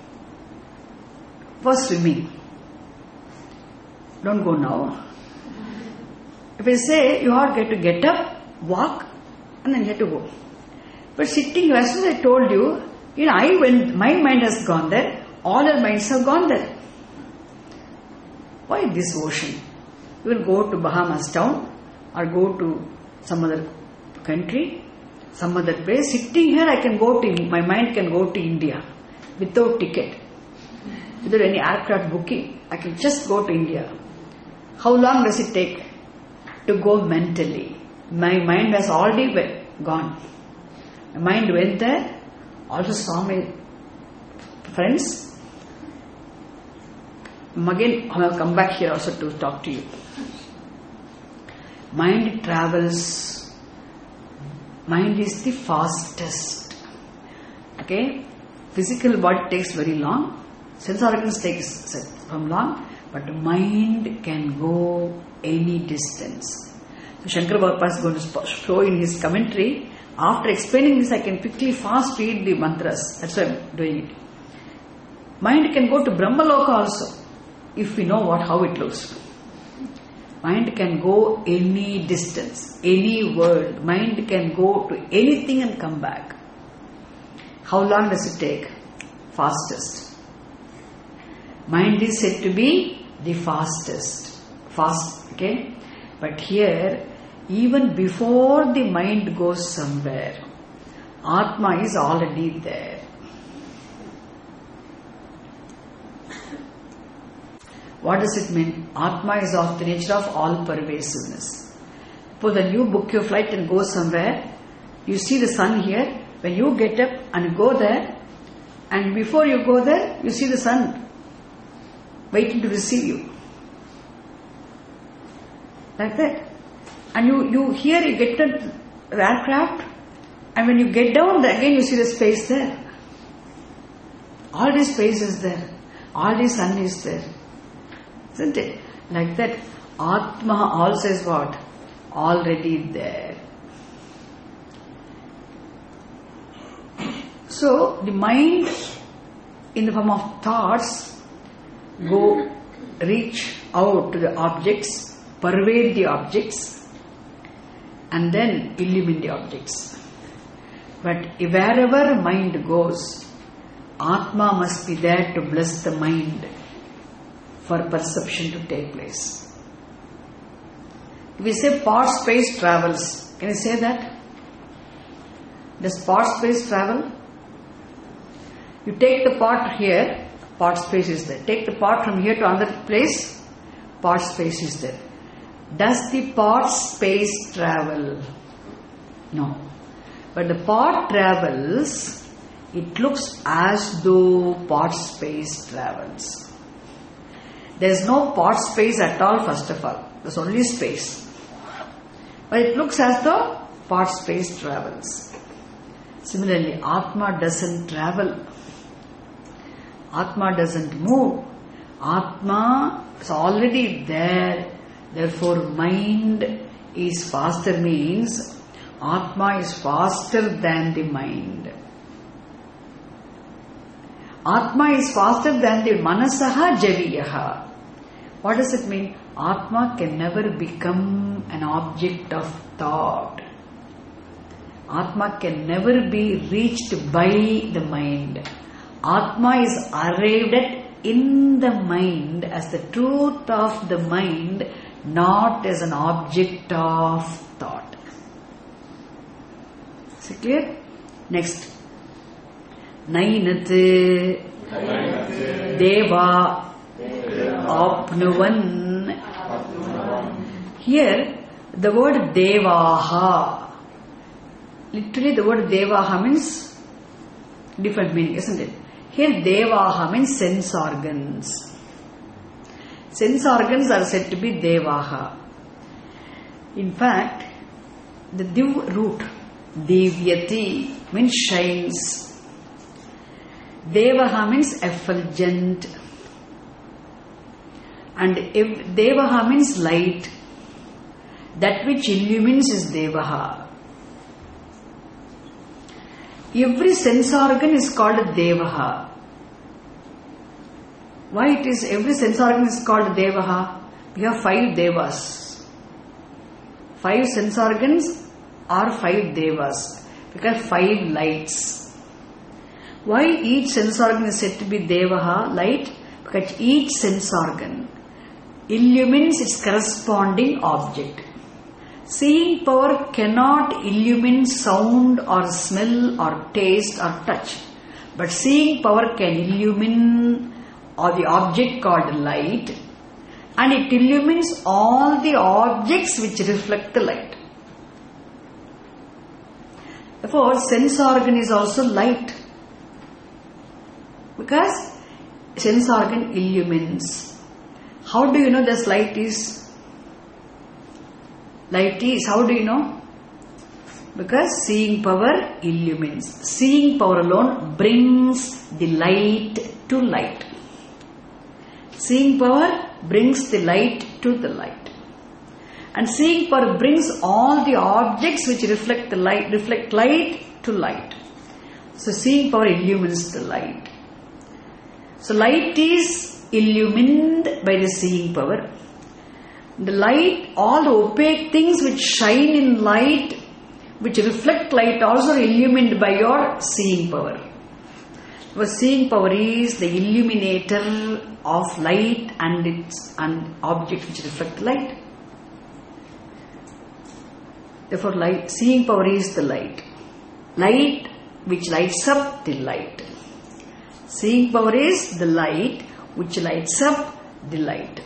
for swimming. Don't go now. If I say you all get to get up, walk, and then you have to go. But sitting, as soon as I told you, when my mind has gone there, all your minds have gone there. Why this ocean? You will go to Bahamas town or go to some other country, some other place. Sitting here, my mind can go to India without ticket, without any aircraft booking. I can just go to India. How long does it take to go mentally? My mind has already gone. My mind went there, also saw my friends. Again, I will come back here also to talk to you. Mind travels. Mind is the fastest. Physical body takes very long. Sense organs takes from long. But mind can go any distance. So Shankara Bhagavad is going to show in his commentary. After explaining this, I can quickly fast read the mantras. That's why I am doing it. Mind can go to Brahmaloka also, if we know how it looks. Mind can go any distance, any world. Mind can go to anything and come back. How long does it take? Fastest. Mind is said to be the fastest. But here, even before the mind goes somewhere, Atma is already there. What does it mean? Atma is of the nature of all pervasiveness. Suppose when you book your flight and go somewhere, you see the sun here. When you get up and go there, and before you go there, you see the sun waiting to receive you. Like that. And you get to the aircraft, and when you get down, again you see the space there. All this space is there. All the sun is there. Isn't it? Like that, Atma also is what? Already there. So, the mind, in the form of thoughts, reach out to the objects, pervade the objects, and then illumine the objects. But wherever mind goes, Atma must be there to bless the mind for perception to take place. If we say part space travels, can you say that? Does part space travel? You take the part here, part space is there. Take the part from here to another place, part space is there. Does the part space travel? No. But the part travels, it looks as though part space travels. There is no part space at all, first of all. There's only space. But it looks as though part space travels. Similarly, Atma doesn't travel. Atma doesn't move. Atma is already there. Therefore, mind is faster means Atma is faster than the mind. Atma is faster than the manasaha javiyaha. What does it mean? Atma can never become an object of thought. Atma can never be reached by the mind. Atma is arrived at in the mind as the truth of the mind, not as an object of thought. Is it clear? Next. Nainat Deva Apnuvan. Here, the word Devaha. Literally, the word Devaha means different meaning, isn't it? Here, Devaha means sense organs. Sense organs are said to be Devaha. In fact, the Div root, Divyati, means shines. Devaha means effulgent. And Devaha means light. That which illumines is Devaha. Every sense organ is called Devaha. Why it is every sense organ is called Devaha? We have 5 Devas. 5 sense organs are 5 Devas. Because 5 lights. Why each sense organ is said to be Devaha, light? Because each sense organ illumines its corresponding object. Seeing power cannot illumine sound or smell or taste or touch. But seeing power can illumine the object called light, and it illumines all the objects which reflect the light. Therefore, sense organ is also light. Because sense organ illumines. How do you know this light is? Light is, how do you know? Because seeing power illumines. Seeing power alone brings the light to light. Seeing power brings the light to the light. And seeing power brings all the objects which reflect light to light. So seeing power illumines the light. So light is illumined by the seeing power. The light, all the opaque things which shine in light, which reflect light, also are illumined by your seeing power. Because seeing power is the illuminator of light and objects which reflect light. Therefore, seeing power is the light. Light which lights up the light. Seeing power is the light which lights up the light.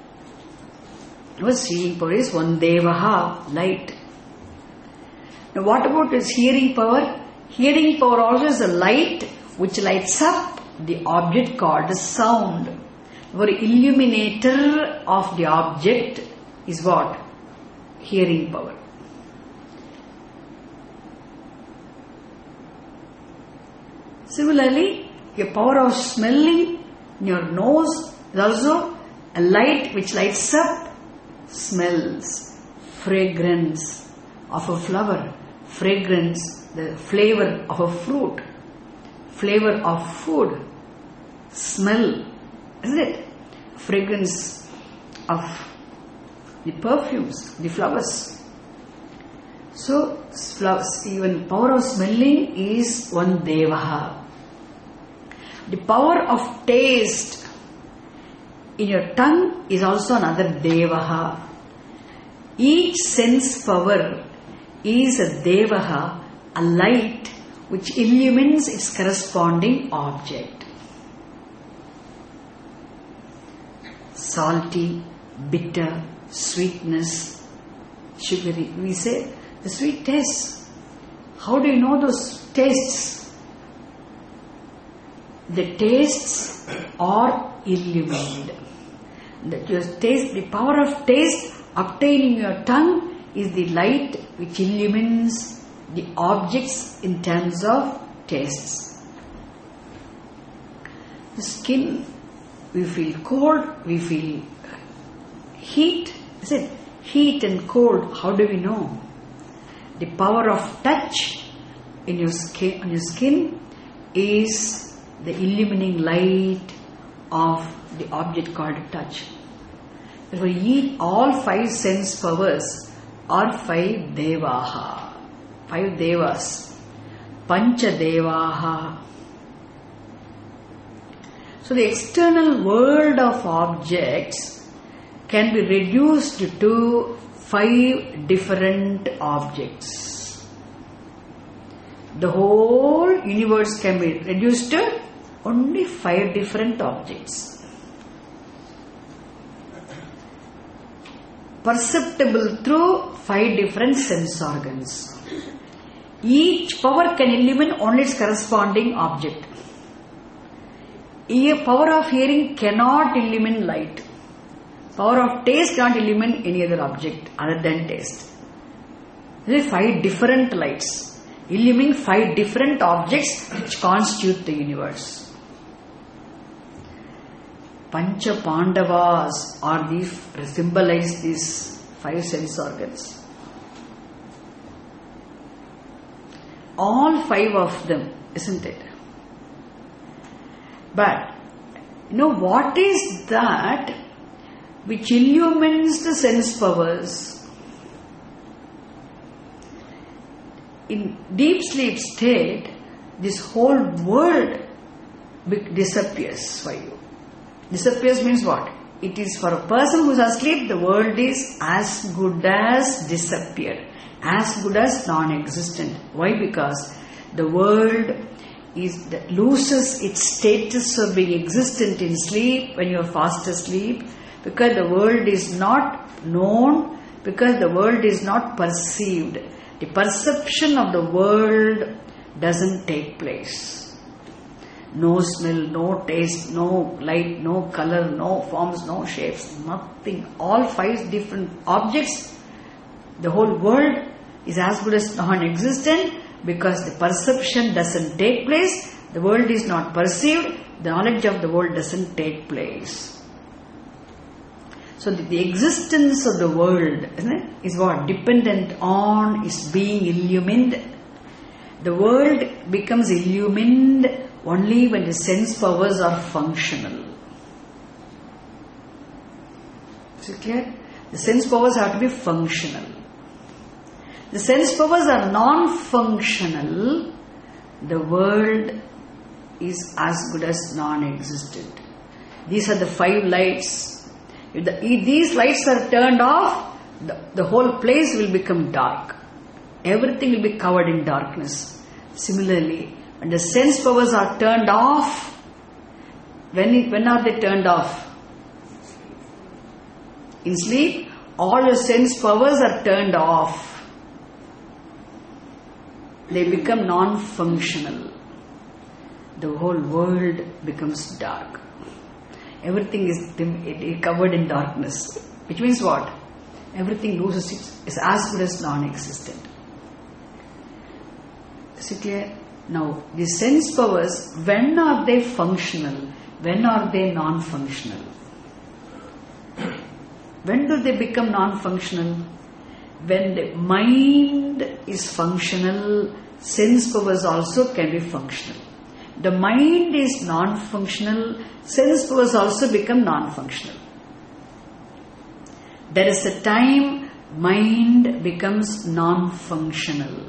Seeing power is one Devaha, light. Now what about his hearing power? Hearing power also is a light which lights up the object called a sound. The illuminator of the object is what? Hearing power. Similarly, your power of smelling in your nose is also a light which lights up smells, fragrance of a flower, fragrance, the flavor of a fruit, flavor of food, smell, isn't it? Fragrance of the perfumes, the flowers. So, flowers, even power of smelling is one Devaha. The power of taste in your tongue is also another Devaha. Each sense power is a Devaha, a light which illumines its corresponding object. Salty, bitter, sweetness, sugary. We say the sweet taste. How do you know those tastes? The tastes are illumined. That your taste, the power of taste obtained in your tongue is the light which illumines the objects in terms of tastes. The skin, we feel cold, we feel heat. Is it heat and cold? How do we know? the power of touch in your skin, on your skin, is the illumining light of the object called touch. Therefore, all 5 sense powers are 5 devaha, 5 devas, pancha devaha. So the external world of objects can be reduced to 5 different objects. The whole universe can be reduced to only 5 different objects. Perceptible through 5 different sense organs. Each power can illumine only its corresponding object. A power of hearing cannot illumine light. Power of taste cannot illumine any other object other than taste. There are 5 different lights, illumining 5 different objects which constitute the universe. Pancha Pandavas are these, symbolize these 5 sense organs. All 5 of them, isn't it? But, what is that which illumines the sense powers? In deep sleep state, this whole world disappears for you. Disappears means what? It is for a person who is asleep, the world is as good as disappeared, as good as non-existent. Why? Because the world loses its status of being existent in sleep when you are fast asleep, because the world is not known, because the world is not perceived. The perception of the world doesn't take place. No smell, no taste, no light, no color, no forms, no shapes, nothing. All 5 different objects, the whole world is as good as non-existent, because the perception doesn't take place, the world is not perceived, the knowledge of the world doesn't take place. So the existence of the world, isn't it, is what? Dependent on its being illumined. The world becomes illumined only when the sense powers are functional. Is it clear? The sense powers have to be functional. The sense powers are non-functional, the world is as good as non-existent. These are the 5 lights. If these lights are turned off, the whole place will become dark. Everything will be covered in darkness. Similarly, when the sense powers are turned off, when are they turned off? In sleep, all your sense powers are turned off. They become non-functional. The whole world becomes dark. Everything is covered in darkness. Which means what? Everything loses is as good as non-existent. Is it clear? Now, the sense powers, when are they functional? When are they non-functional? When do they become non-functional? When the mind is functional, sense powers also can be functional. The mind is non-functional, sense powers also become non-functional. There is a time mind becomes non-functional.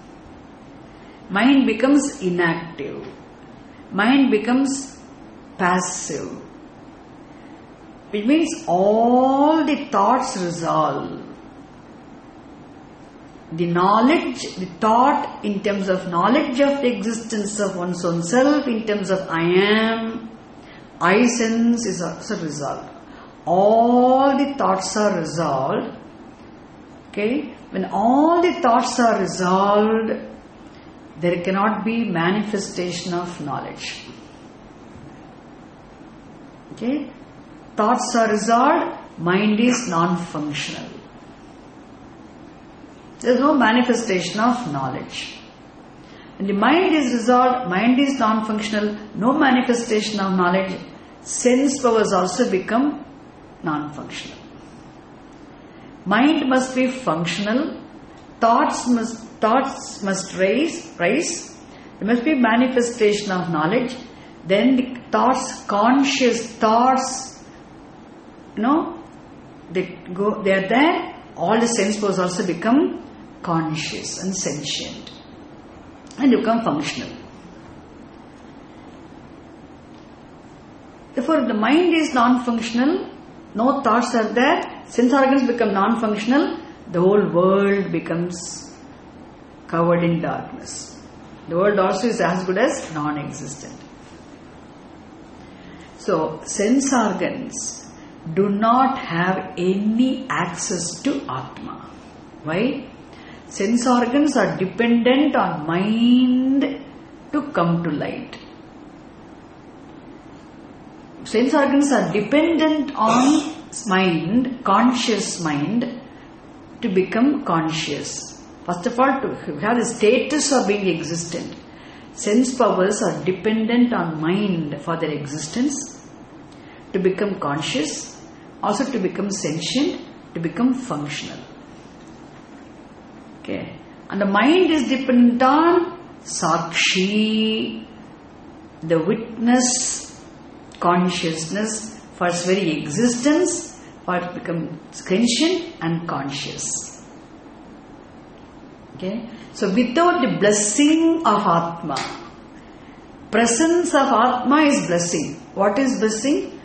Mind becomes inactive. Mind becomes passive. Which means all the thoughts resolve. The knowledge, the thought in terms of knowledge of the existence of one's own self, in terms of I am, I sense is also resolved. All the thoughts are resolved. Okay? When all the thoughts are resolved, there cannot be manifestation of knowledge. Okay? Thoughts are resolved, mind is non-functional. There is no manifestation of knowledge. When the mind is resolved, mind is non-functional, no manifestation of knowledge, sense powers also become non-functional. Mind must be functional, thoughts must rise. There must be manifestation of knowledge. Then the thoughts, conscious thoughts, they are there. All the sense powers also become conscious and sentient and become functional. Therefore, if the mind is non-functional, no thoughts are there, sense organs become non-functional, the whole world becomes covered in darkness. The world also is as good as non-existent. So, sense organs do not have any access to Atma. Why? Sense organs are dependent on mind to come to light. Sense organs are dependent on mind, conscious mind, to become conscious. First of all, to have the status of being existent. Sense powers are dependent on mind for their existence, to become conscious, also to become sentient, to become functional. Okay. And the mind is dependent on Sakshi, the witness, consciousness, for its very existence, for it to become sentient and conscious. Okay? So without the blessing of Atma, presence of Atma is blessing. What is blessing?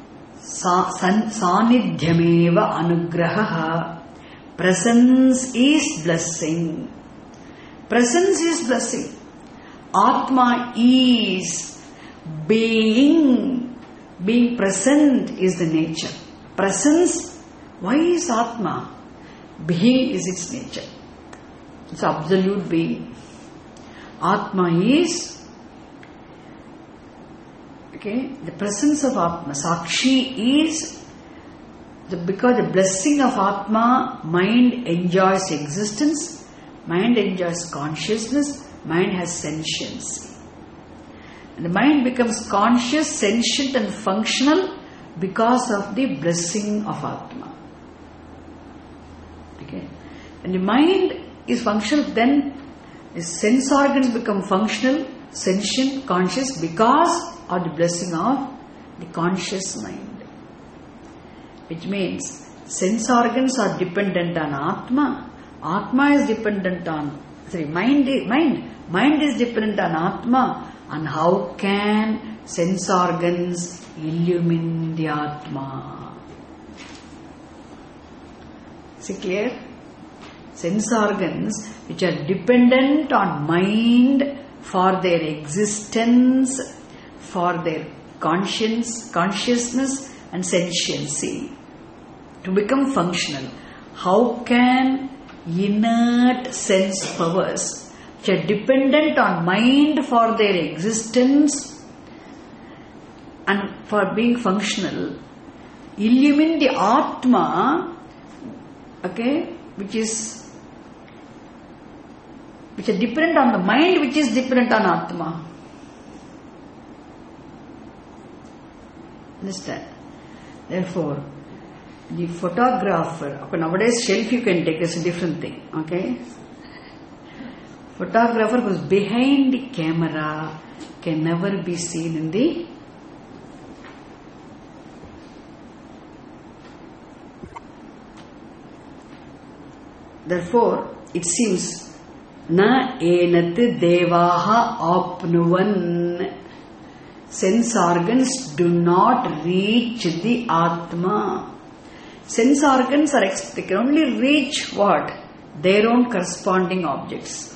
Sanidhyameva anugraha. Presence is blessing. Presence is blessing. Atma is being. Being present is the nature. Presence, why is Atma? Being is its nature. It's absolute being. Atma is, the presence of Atma. Sakshi is, because the blessing of Atma, mind enjoys existence, mind enjoys consciousness, mind has sentience. And the mind becomes conscious, sentient and functional because of the blessing of Atma. Okay. When the mind is functional, then the sense organs become functional, sentient, conscious because of the blessing of the conscious mind. Which means sense organs are dependent on Atma. Atma is dependent on, mind is dependent on Atma. And how can sense organs illumine the Atma? Is it clear? Sense organs which are dependent on mind for their existence, for their consciousness and sentiency, to become functional. How can inert sense powers which are dependent on mind for their existence and for being functional, illumine the Atma, which are dependent on the mind, which is dependent on Atma. Understand? Therefore, the photographer, nowadays selfie you can take, it's a different thing, Photographer who's behind the camera can never be seen in the Therefore, it seems na enat devaha apnuvan. Sense organs do not reach the Atma. Sense organs they can only reach what? Their own corresponding objects.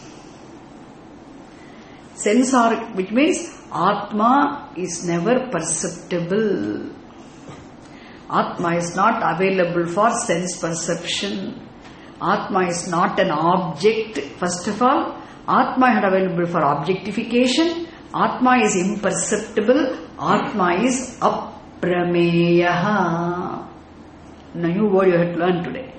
Which means Atma is never perceptible. Atma is not available for sense perception. Atma is not an object. First of all, Atma is not available for objectification. Atma is imperceptible. Atma is aprameyaha. Now, new word you have to learn today.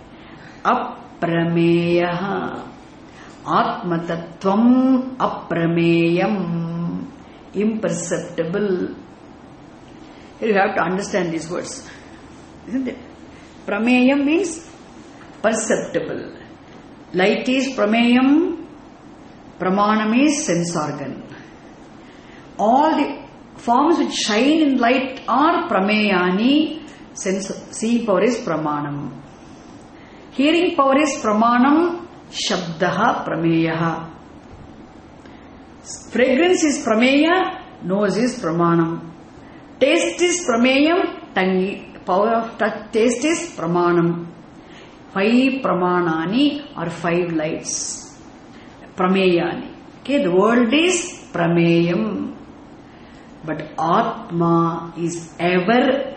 Aprameyaha. Atma tattvam aprameyam. Imperceptible. Here you have to understand these words. Isn't it? Prameyam means perceptible. Light is prameyam, pramanam is sense organ. All the forms which shine in light are prameyani, seeing power is pramanam. Hearing power is pramanam, shabdaha prameyaha. Fragrance is prameya, nose is pramanam. Taste is prameyam, tongue, power of taste is pramanam. 5 pramanani or 5 lights. Prameyani. Okay, the world is prameyam. But Atma is ever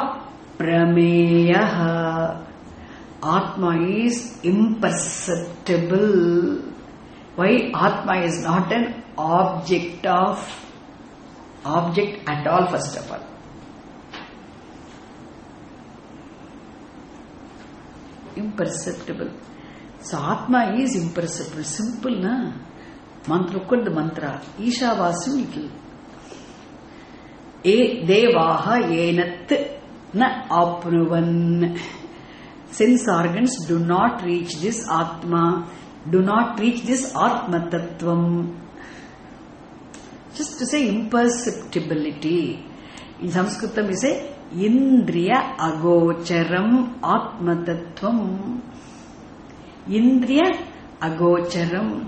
aprameyaha. Atma is imperceptible. Why? Atma is not an object at all, first of all. Imperceptible. So Atma is imperceptible. Simple, na? Mantra, look at the mantra. Ishavasam little. E devaha yenat na apnuvan. Sense organs do not reach this Atma, do not reach this Atma Tattvam. Just to say imperceptibility. In Sanskritam we say Indriya agocharam Atma Tattvam. Indriya agocharam.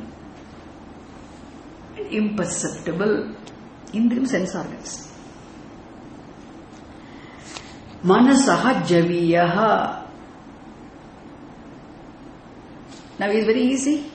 Imperceptible. Indriyam, sense organs. Manasaha javiyaha. Now it is very easy.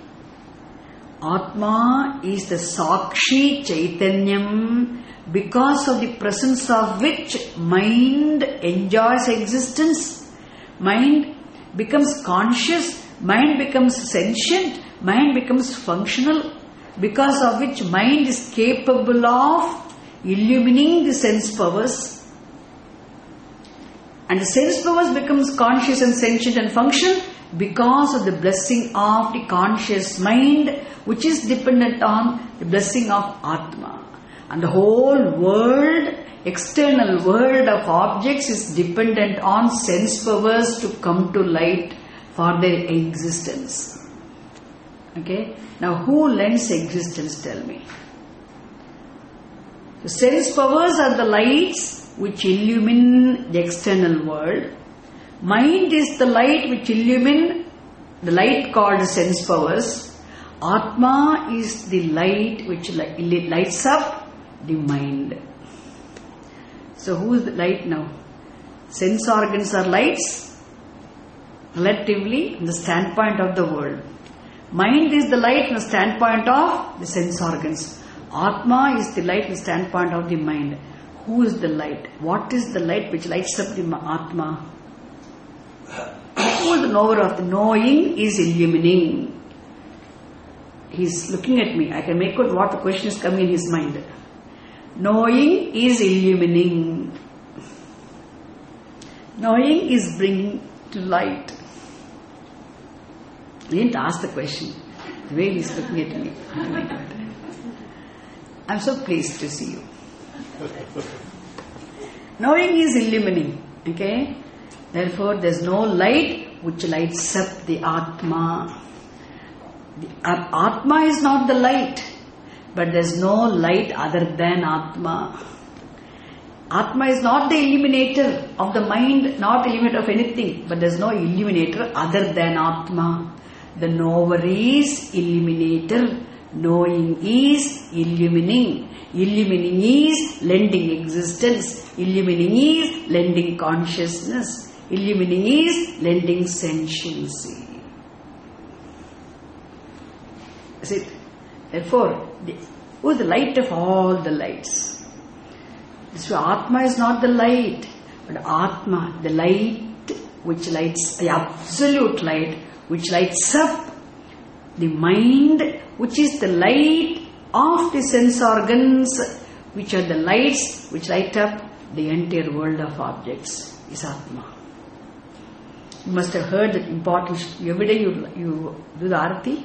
Atma is the Sakshi Chaitanyam, because of the presence of which mind enjoys existence. Mind becomes conscious, mind becomes sentient, mind becomes functional, because of which mind is capable of illumining the sense powers. And the sense powers becomes conscious and sentient and functional because of the blessing of the conscious mind, which is dependent on the blessing of Atma. And the whole world, external world of objects is dependent on sense powers to come to light for their existence. Okay? Now who lends existence, tell me? The sense powers are the lights which illumine the external world. Mind is the light which illumine the light called sense powers. Atma is the light which lights up the mind. So who is the light now? Sense organs are lights relatively from the standpoint of the world. Mind is the light from the standpoint of the sense organs. Atma is the light from the standpoint of the mind. Who is the light? What is the light which lights up the Atma? Who is the knower of the knowing is illumining. He is looking at me. I can make out what the question is coming in his mind. Knowing is illumining. Knowing is bringing to light. He didn't ask the question. The way he is looking at me. I am so pleased to see you. Knowing is illumining. Okay? Therefore, there is no light which lights up the Atma. The Atma is not the light, but there is no light other than Atma. Atma is not the illuminator of the mind, not the illuminator of anything, but there is no illuminator other than Atma. The knower is illuminator, knowing is illumining. Illumining is lending existence. Illumining is lending consciousness. Illumining is lending sentiency. Is it? Therefore, who is the light of all the lights? So Atma is not the light, but Atma, the light which lights, the absolute light which lights up the mind, which is the light of the sense organs, which are the lights which light up the entire world of objects, is Atma. You must have heard that important. Every day you do the Arati.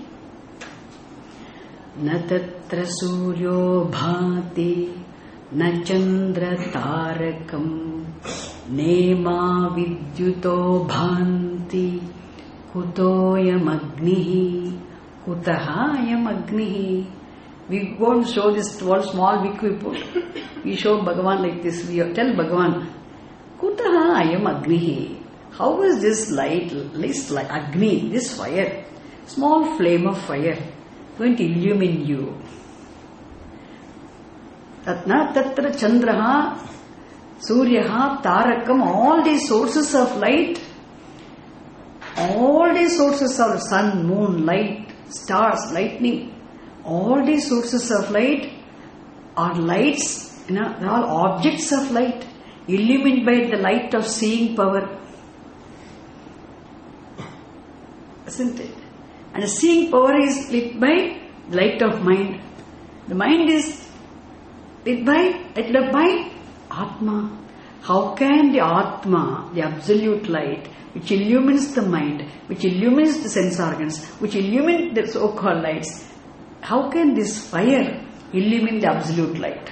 Na tatra suryo bhati, na chandra tarakam, nema vidyuto bhanti, Kutoyam Agnihi. Kutaha ayam Agnihi. We won't show this small wick we put. We show Bhagavan like this. We tell Bhagavan, Kutaha ayam Agnihi. How is this light, like Agni, this fire, small flame of fire, going to illumine you? Tatna tatra chandraha, suryaha, tarakam, all these sources of light, all these sources of sun, moon, light, stars, lightning, all these sources of light are lights, they are all objects of light, illumined by the light of seeing power. Isn't it? And the seeing power is lit by the light of mind. The mind is lit by Atma. How can the Atma, the absolute light, which illumines the mind, which illumines the sense organs, which illumines the so-called lights, how can this fire illumine the absolute light?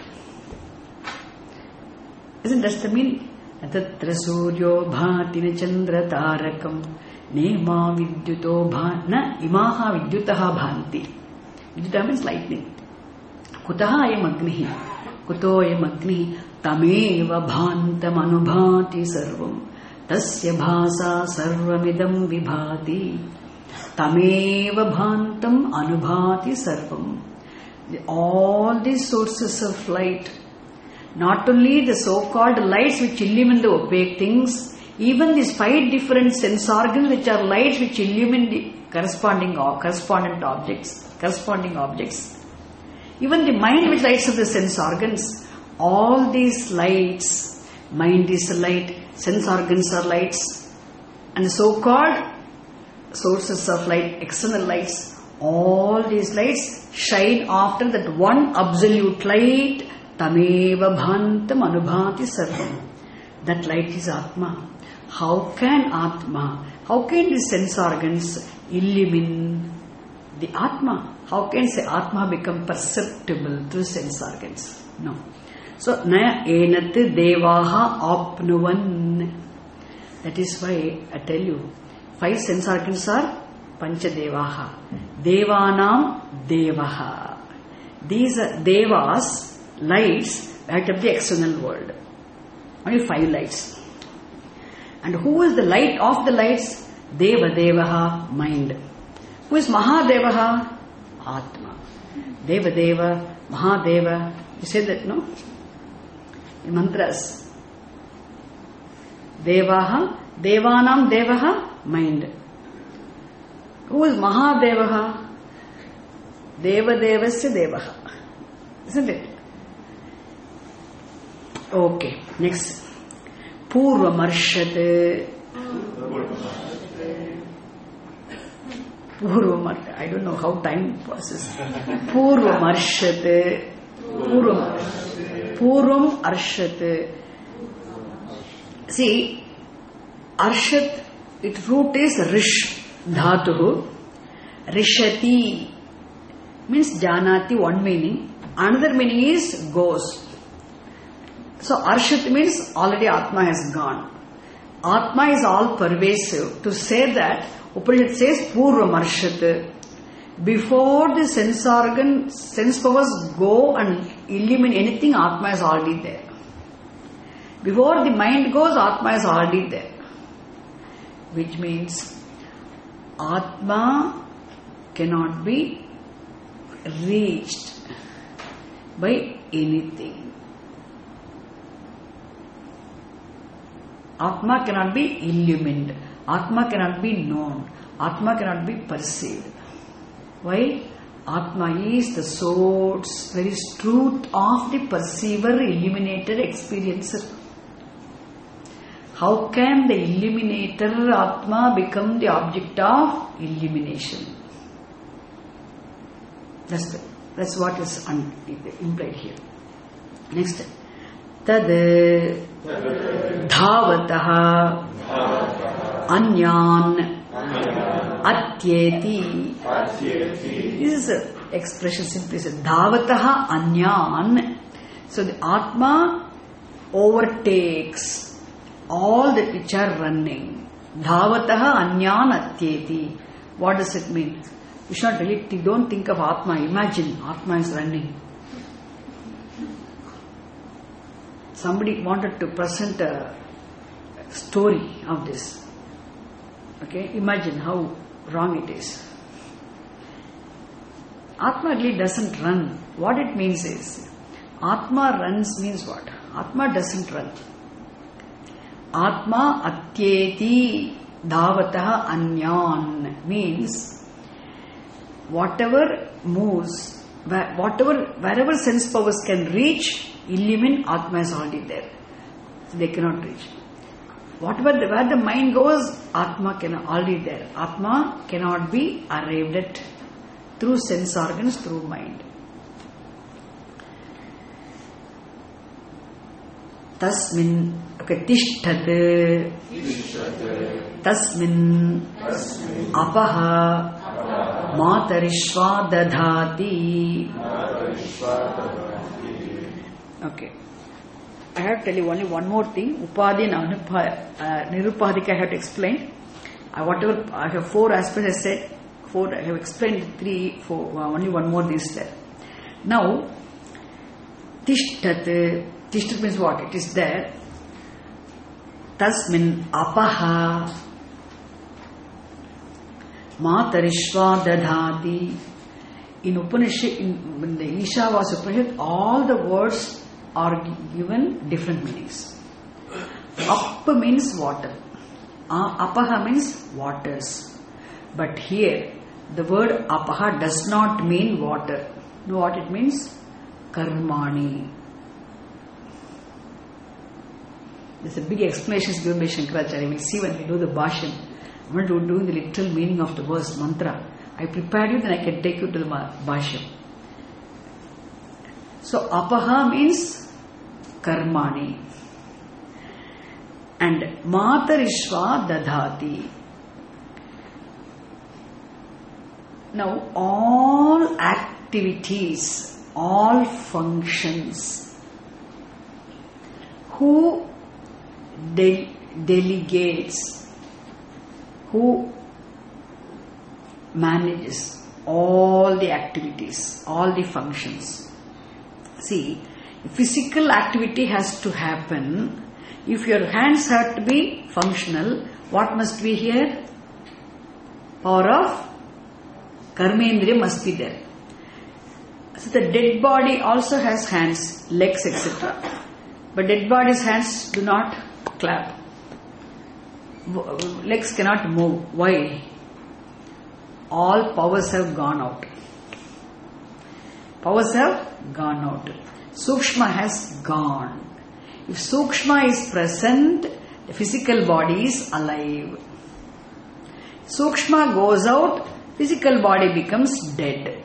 Isn't that the meaning? Tatra suryo bhatina chandra tarakam nema vidyuto bhana imaha vidyutaha bhanti. Vidyuta means lightning. Kutaha ayam agnihi. Kuto ayam agnihi. Tameva bhantam anubhati sarvam. Tasya bhasa sarvamidam vibhati. Tameva bhantam anubhati sarvam. All these sources of light, not only the so-called lights which illumine the opaque things, even these 5 different sense organs which are lights which illumine the corresponding objects, even the mind which lights up the sense organs, all these lights, mind is a light, sense organs are lights, and the so-called sources of light, external lights, all these lights shine after that one absolute light. Tameva bhantam anubhati sarvam. That light is Atma. How can Atma, how can the sense organs illumine the Atma? How can say Atma become perceptible through sense organs? No. So, na enat devaha apnuvan. That is why I tell you, 5 sense organs are panchadevaha. Devanam devaha. These are devas, lights light up the external world. Only 5 lights. And who is the light of the lights? Deva Devaha, mind. Who is Mahadevaha? Atma. Deva Deva, Mahadeva. You say that, no? In mantras. Devaha, Devanam Devaha, mind. Who is Mahadevaha? Deva Devasya Devaha. Isn't it? Okay, next. Purvamarshat. Purvamarshat. I don't know how time passes. Purvamarshat. Purvam Arshat. See, Arshat, its root is Rish Dhatuhu. Rishati means Janati, one meaning. Another meaning is goes. So Arshat means already Atma has gone. Atma is all pervasive. To say that, Upanishad says Purvam Arshat. Before the sense organ, sense powers go and illumine anything, Atma is already there. Before the mind goes, Atma is already there. Which means Atma cannot be reached by anything. Atma cannot be illumined. Atma cannot be known. Atma cannot be perceived. Why? Atma is the source, very truth of the perceiver, illuminated experiencer. How can the illuminator Atma become the object of illumination? That's what is implied here. Next. Tad dhavataha anyan atyeti. This is an expression simply said. Dhavataha anyan. So the Atma overtakes all that which are running. Dhavataha anyan atyeti. What does it mean? You should not really don't think of Atma. Imagine Atma is running. Somebody wanted to present a story of this. Okay, imagine how wrong it is. Atma really doesn't run. What it means is, Atma runs means what? Atma doesn't run. Atma atyeti dhavataha anyan means whatever moves, wherever sense powers can reach, illumine, Atma is already there. So they cannot reach. Where the mind goes, Atma cannot already there. Atma cannot be arrived at through sense organs, through mind. Tasmin, okay, tishtat, tasmin, apaha, matarishva dadhati. Okay. I have to tell you only one more thing. Upadhi and Nirupadhika I have to explain. Whatever, I have 4 aspects I said. 4, I have explained 3, 4, only one more is there. Now, tishtat means what? It is there. Tasmin apaha matarishva dadhati. In Upanishad, in the Ishavasya Upanishad, all the words are given different meanings. Up means water. Apaha means waters. But here, the word apaha does not mean water. You know what it means? Karmani. There's a big explanation given by Shankaracharya. We'll see when we do the Bhashan. I'm going to do the literal meaning of the verse mantra. I prepared you, then I can take you to the Bhashan. So, apaha means karmani. And matarishva dadhati. Now, all activities, all functions, who delegates, who manages all the activities, all the functions. See, physical activity has to happen. If your hands have to be functional, what must be here? Power of Karmendriya must be there. So the dead body also has hands, legs, etc. But dead body's hands do not clap. Legs cannot move. Why? All powers have gone out. Powers have gone out. Sukshma has gone. If Sukshma is present, the physical body is alive. Sukshma goes out, physical body becomes dead.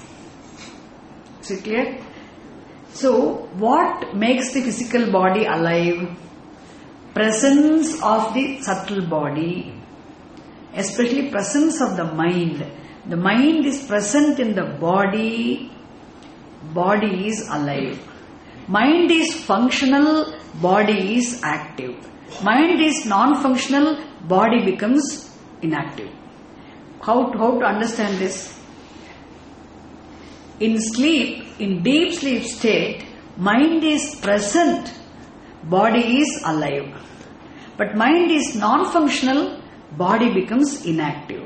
Is it clear? So, what makes the physical body alive? Presence of the subtle body, especially presence of the mind. The mind is present in the body, body is alive. Mind is functional, body is active. Mind is non-functional, body becomes inactive. How to understand this? In sleep, in deep sleep state, mind is present, body is alive. But mind is non-functional, body becomes inactive.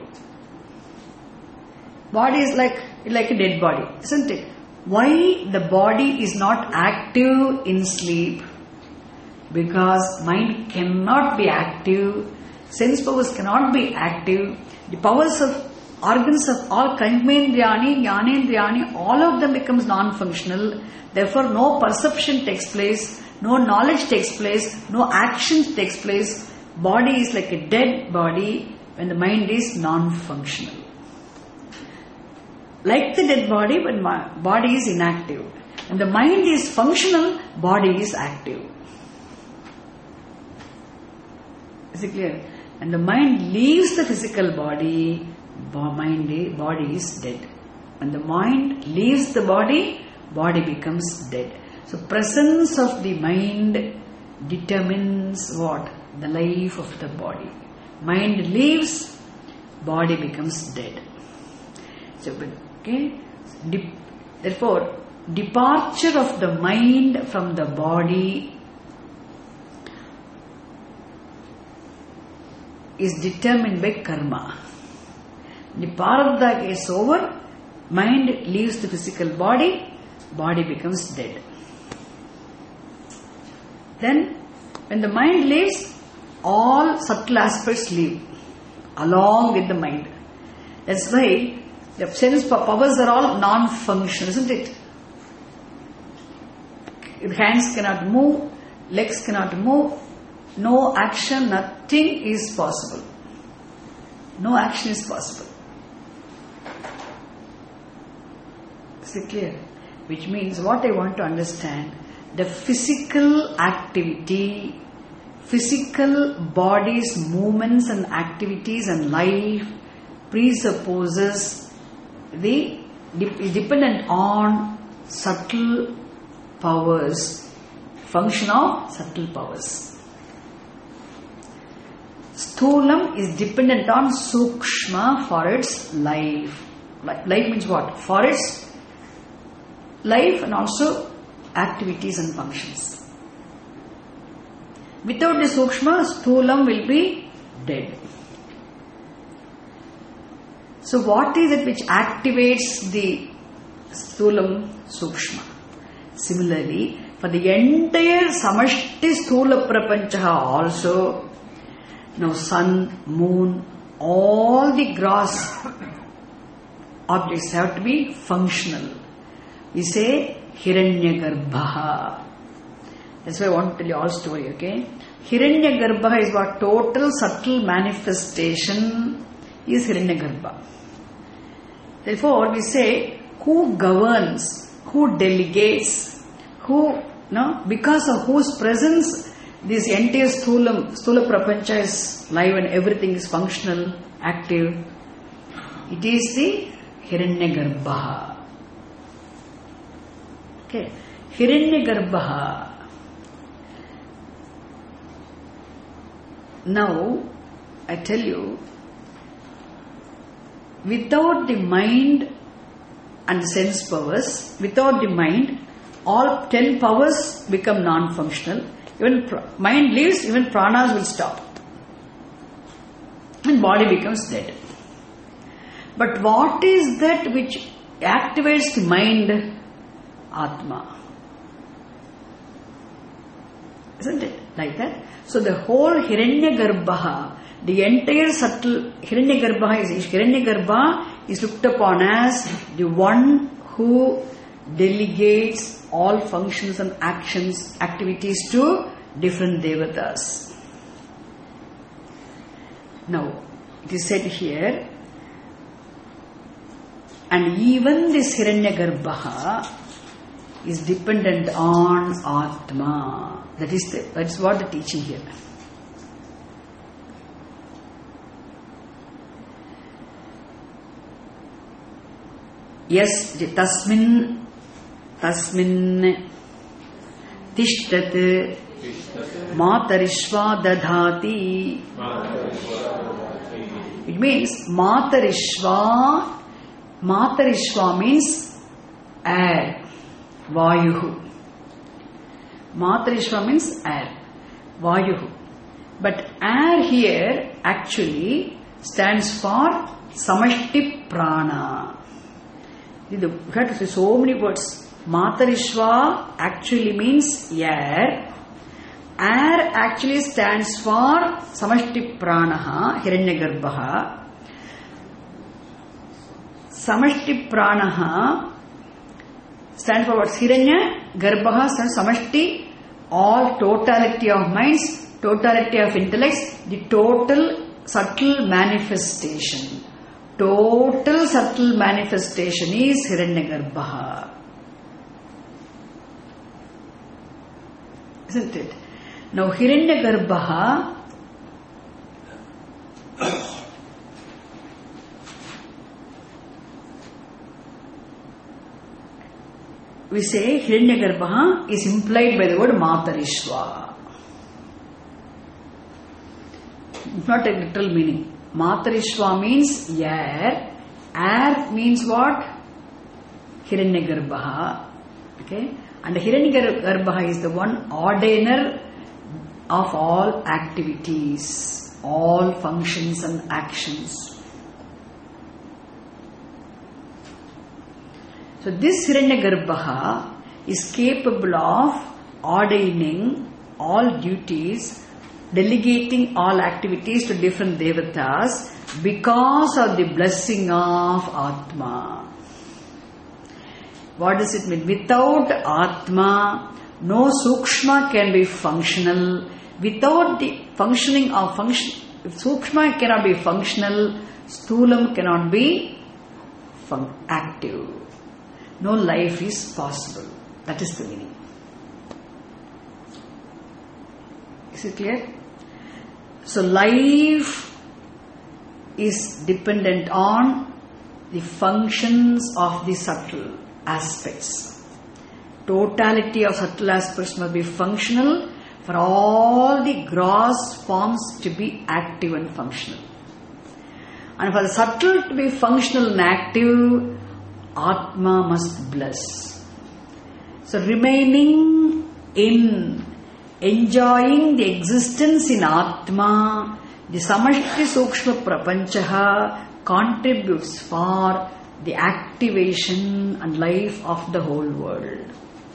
Body is like a dead body, isn't it? Why the body is not active in sleep? Because mind cannot be active, sense powers cannot be active, the powers of organs of all Karmendriyani, Jnanendriyani, all of them becomes non-functional. Therefore, no perception takes place, no knowledge takes place, no action takes place. Body is like a dead body when the mind is non-functional. Like the dead body, but body is inactive. When the mind is functional, body is active. Is it clear? And the mind leaves the physical body, body is dead. When the mind leaves the body, body becomes dead. So presence of the mind determines what? The life of the body. mind leaves, body becomes dead. So, okay. Therefore, departure of the mind from the body is determined by karma. The Prarabdha is over, mind leaves the physical body, body becomes dead. Then, when the mind leaves, all subtle aspects leave along with the mind. That's why the sense powers are all non-functional, isn't it? Hands cannot move, legs cannot move, no action, nothing is possible. No action is possible. Is it clear? Which means what I want to understand, the physical activity, physical body's movements and activities and life presupposes is dependent on subtle powers, function of subtle powers. Sthulam is dependent on Sukshma for its life. Life means what? For its life and also activities and functions. Without the Sukshma, Sthulam will be dead. So what is it which activates the Sthulam Sukshma? Similarly, for the entire Samashti Sthula Prapancha also, now sun, moon, all the gross objects have to be functional. We say Hiranyagarbha. That's why I want to tell you all story, okay? Hiranyagarbha is what? Total subtle manifestation is Hiranyagarbha. Therefore, we say, who governs, who delegates, because of whose presence this entire Stula Prapancha is live and everything is functional, active. It is the Hiranyagarbha. Okay. Hiranyagarbha. Now, I tell you, without the mind and sense powers, without the mind, all 10 powers become non-functional. Even mind leaves, even pranas will stop. And body becomes dead. But what is that which activates the mind? Atma. Isn't it like that? So the whole Hiranyagarbha, the entire subtle Hiranyagarbha is looked upon as the one who delegates all functions and actions, activities to different devatas. Now, it is said here, and even this Hiranyagarbha is dependent on Atma. That's what the teaching here. Yes, tasmin tishtat matarishva dadhati. It means matarishva means air, vayuhu. Matarishva means air, vayuhu. But air here actually stands for samashti prana. You have to say so many words. Matarishva actually means air. Air actually stands for samashti pranaha, hiranyagarbha. Samashti pranaha stands for what? Hiranya, Garbha stands samashti, all totality of minds, totality of intellects, the total subtle manifestation. Total subtle manifestation is Hiranyagarbha. Isn't it? Now Hiranyagarbha we say Hiranyagarbha is implied by the word Matarishva. It's not a literal meaning. Matarishva means air. Air means what? Hiranyagarbha. Okay? And Hiranyagarbha is the one ordainer of all activities, all functions and actions. So this Hiranyagarbha is capable of ordaining all duties, delegating all activities to different devatas because of the blessing of Atma. What does it mean? Without Atma, no Sukshma can be functional. Without the functioning of if Sukshma cannot be functional, Sthulam cannot be active. No life is possible. That is the meaning. Is it clear? So life is dependent on the functions of the subtle aspects. Totality of subtle aspects must be functional for all the gross forms to be active and functional. And for the subtle to be functional and active, Atma must bless. So remaining in, enjoying the existence in Atma, the Samashti Sukshma Prapanchaha contributes for the activation and life of the whole world.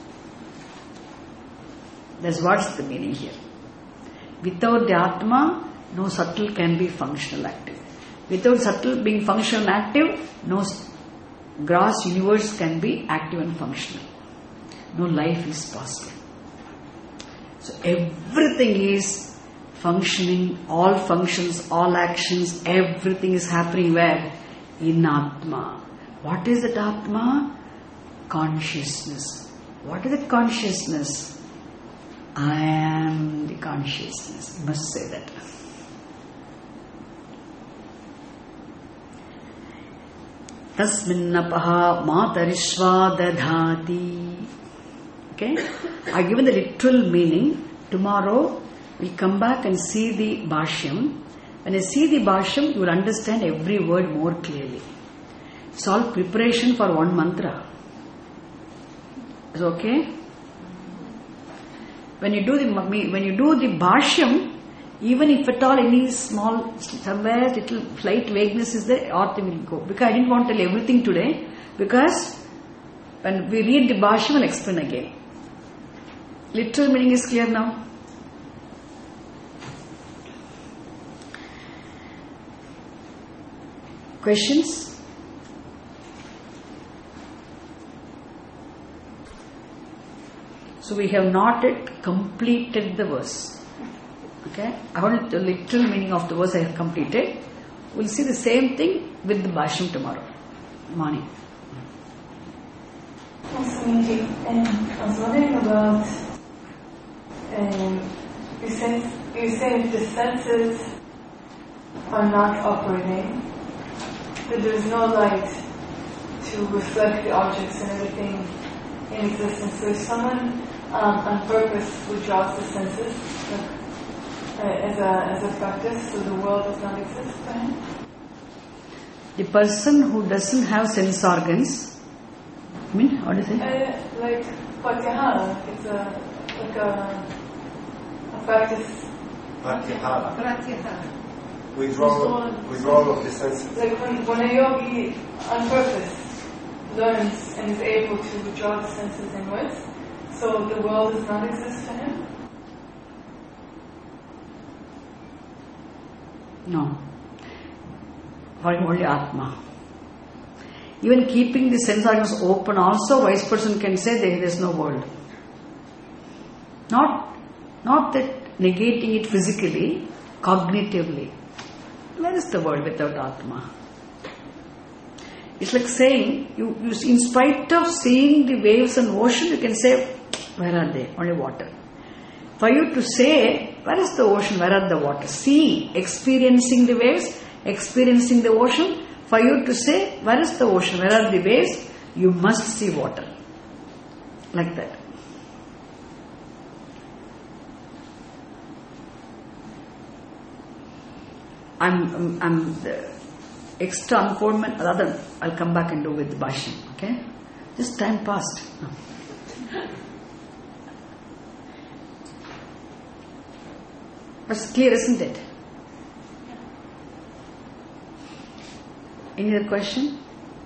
That's what's the meaning here. Without the Atma, no subtle can be functional active. Without subtle being functional and active, no gross universe can be active and functional. No life is possible. So everything is functioning, all functions, all actions, everything is happening where? In Atma. What is that Atma? Consciousness. What is that consciousness? I am the consciousness. You must say that. Tasminnapaha matarishva dadhati. Okay? I given the literal meaning. Tomorrow we'll come back and see the Bhashyam. When I see the Bhashyam, you will understand every word more clearly. It's all preparation for one mantra. Is okay? When you do the Bhashyam, even if at all any small, somewhere little slight vagueness is there, everything will go. Because I didn't want to tell everything today, because when we read the Bhashyam, I'll explain again. Literal meaning is clear now. Questions? So we have not yet completed the verse. Okay? I want the literal meaning of the verse I have completed. We'll see the same thing with the Bhashyam tomorrow morning. I was wondering about, you say if the senses are not operating, that there's no light to reflect the objects and everything in existence. So if someone on purpose withdraws the senses as a practice, so the world does not exist for him? The person who doesn't have sense organs, what do you say? Like pratyahara, it's a practice. Pratyahara. Withdrawal of the senses. Like when a yogi on purpose learns and is able to withdraw the senses inwards, so the world does not exist for him? No. For him only Atma. Even keeping the sense organs open also, wise person can say there is no world. Not that negating it physically, cognitively. Where is the world without Atma? It's like saying, you in spite of seeing the waves and ocean, you can say, where are they? Only water. For you to say, where is the ocean? Where are the water? See, experiencing the waves, experiencing the ocean. For you to say, where is the ocean? Where are the waves? You must see water. Like that. I'm the extra unfoldment, other I'll come back and do with the Bhashya. Okay? Just time passed. It's clear, isn't it? Any other question?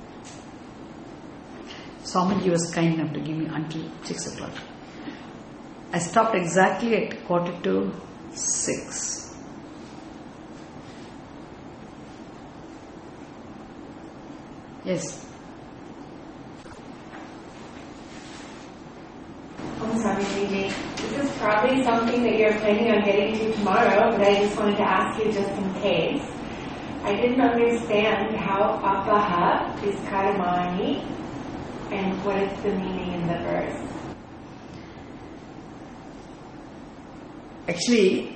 Swamiji was kind enough to give me until 6 o'clock. I stopped exactly at 5:45. Yes. I'm sorry, Vijay. This is probably something that you're planning on getting to tomorrow, but I just wanted to ask you just in case. I didn't understand how apaha is karmani and what is the meaning in the verse. Actually,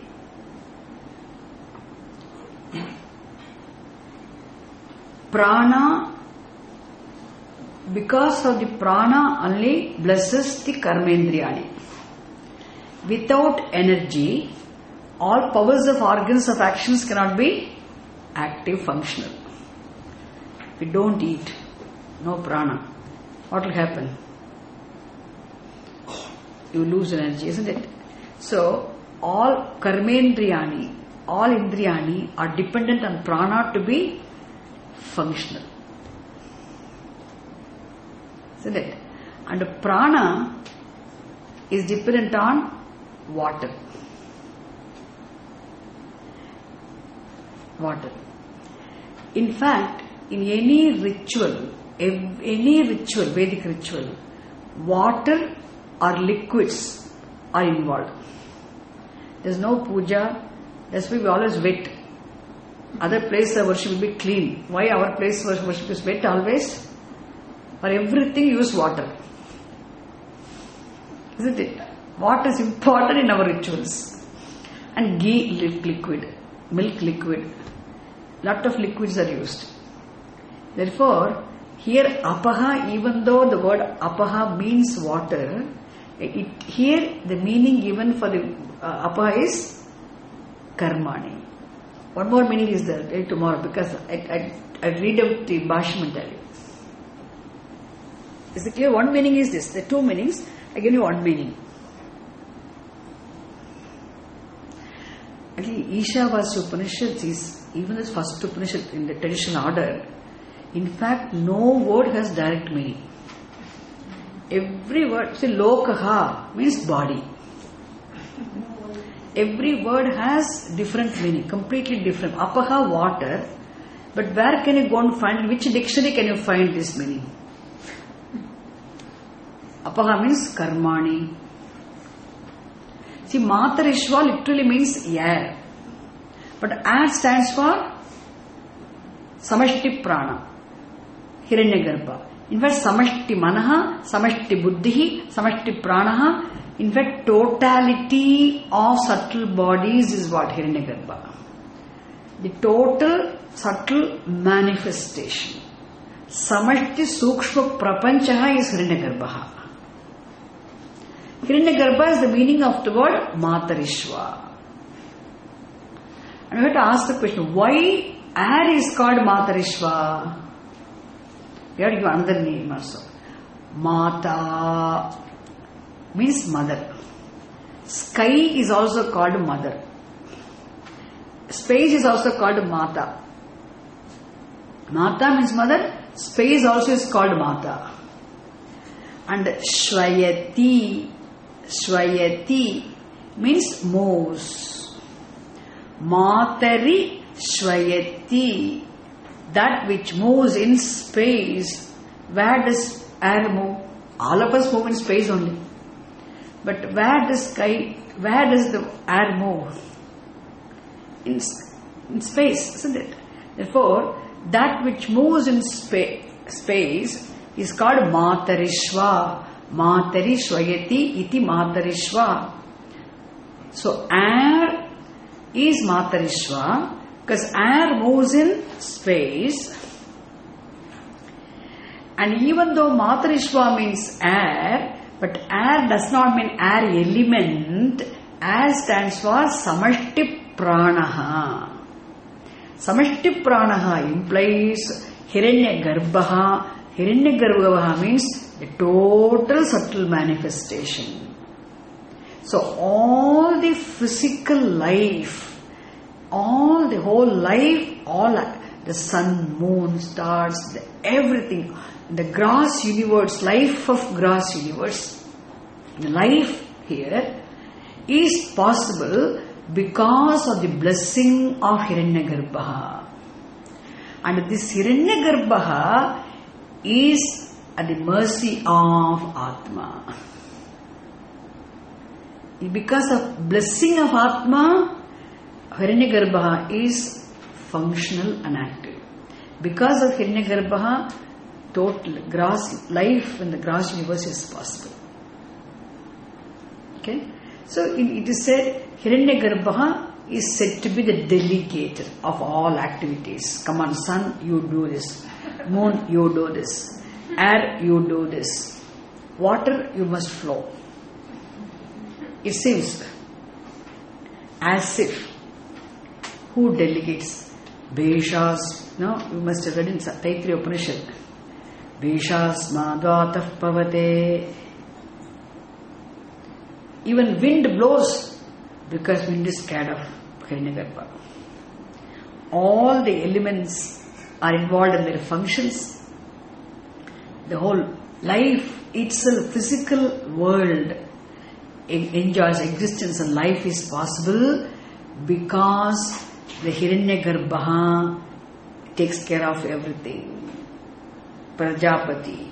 prana, because of the prana only blesses the karmendriyani. Without energy, all powers of organs of actions cannot be active, functional. If we don't eat, no prana, what will happen? You lose energy, isn't it? So, all karmendriyani, all indriyani are dependent on prana to be functional. Isn't it? And prana is dependent on water. Water. In fact, in any ritual, Vedic ritual, water or liquids are involved. There's no puja, that's why we always wet. Other places of worship will be clean. Why our place of worship is wet always? For everything use water. Isn't it? Water is important in our rituals. And ghee liquid, milk liquid, lot of liquids are used. Therefore, here apaha, even though the word apaha means water, here the meaning given for the apaha is karmani. One more meaning is there tomorrow, because I read out the Bhashya and tell you. Is it clear? One meaning is this. There are two meanings. I give you one meaning. Actually, Ishavasya Upanishad is even the first Upanishad in the traditional order. In fact, no word has direct meaning. Every word, see, lokaha means body. Every word has different meaning, completely different. Apaha, water. But where can you go and find, which dictionary can you find this meaning? Apaha means karmani. See, Matarishva literally means air. But air stands for Samashti Prana, Hiranyagarbha. In fact, Samashti Manaha, Samashti Buddhihi, Samashti Pranaha. In fact, totality of subtle bodies is what Hiranyagarbha. The total subtle manifestation. Samashti Sukshma Prapanchaha is Hiranyagarbha. Hiranyagarbha is the meaning of the word Matarishva. And we have to ask the question, why air is called Matarishva? We have to give another name also. Mata means mother. Sky is also called mother. Space is also called Mata. Mata means mother. Space also is called Mata. And Shvayati means moves. Matari Shvayati, that which moves in space. Where does air move? All of us move in space only. But where does the air move? In space, isn't it? Therefore, that which moves in space is called Matarishva. Matari Shvayati iti Matarishva. So air is Matarishva because air moves in space. And even though Matarishva means air, but air does not mean air element. Air stands for Samashti Pranaha. Samashti Pranaha implies Hiranyagarbha. Hiranyagarbha means the total subtle manifestation. So all the physical life, all the whole life, all the sun, moon, stars, everything, the gross universe, life of gross universe, the life here is possible because of the blessing of Hiranyagarbha. And this Hiranyagarbha is at the mercy of Atma. Because of blessing of Atma, Hiranyagarbha is functional and active. Because of Hiranyagarbha, total gross life in the gross universe is possible. Okay? So it is said Hiranyagarbha is said to be the delegator of all activities. Come on, sun, you do this. Moon, you do this. Air, you do this. Water, you must flow. It seems as if who delegates? Beshas, no, you must have read in Taittiriya Upanishad. Beshas madvatah pavate. Even wind blows because wind is scared of Hiranyagarbha. All the elements are involved in their functions. The whole life itself, physical world, enjoys existence and life is possible because the Hiranyagarbha takes care of everything. Prajapati.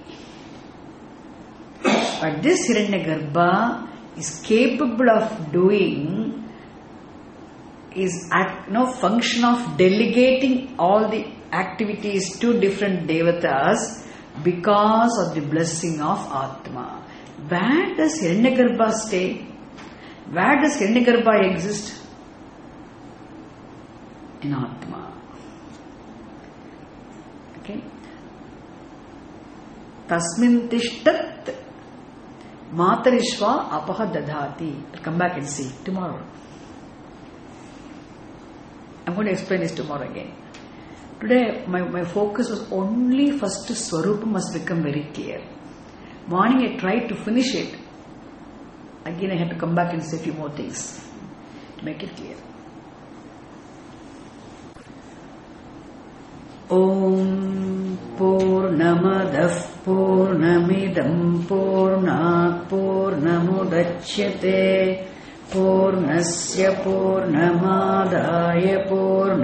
But this Hiranyagarbha is capable of doing function of delegating all the activities to different devatas because of the blessing of Atma. Where does Hiranyagarbha stay? Where does Hiranyagarbha exist? In Atma. Okay? Tasmin tishtat matarishva apaha dadhati. I'll come back and see tomorrow. I'm going to explain this tomorrow again. Today my focus was only first Swarupa must become very clear. Morning I tried to finish it. Again I had to come back and say a few more things to make it clear. Om Purnamadah Purnamidam Purnat Purnamudachyate Purnasya Purnamadaya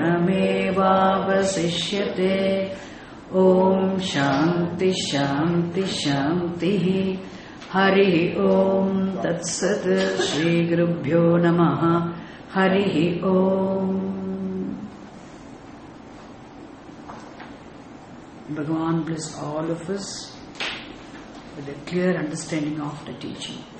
Purnamevavasishyate. Om Shanti Shanti Shanti. Hari Om Tat Sat. Shri Gurubhyo Namaha. Hari Om. Bhagavan bless all of us with a clear understanding of the teaching.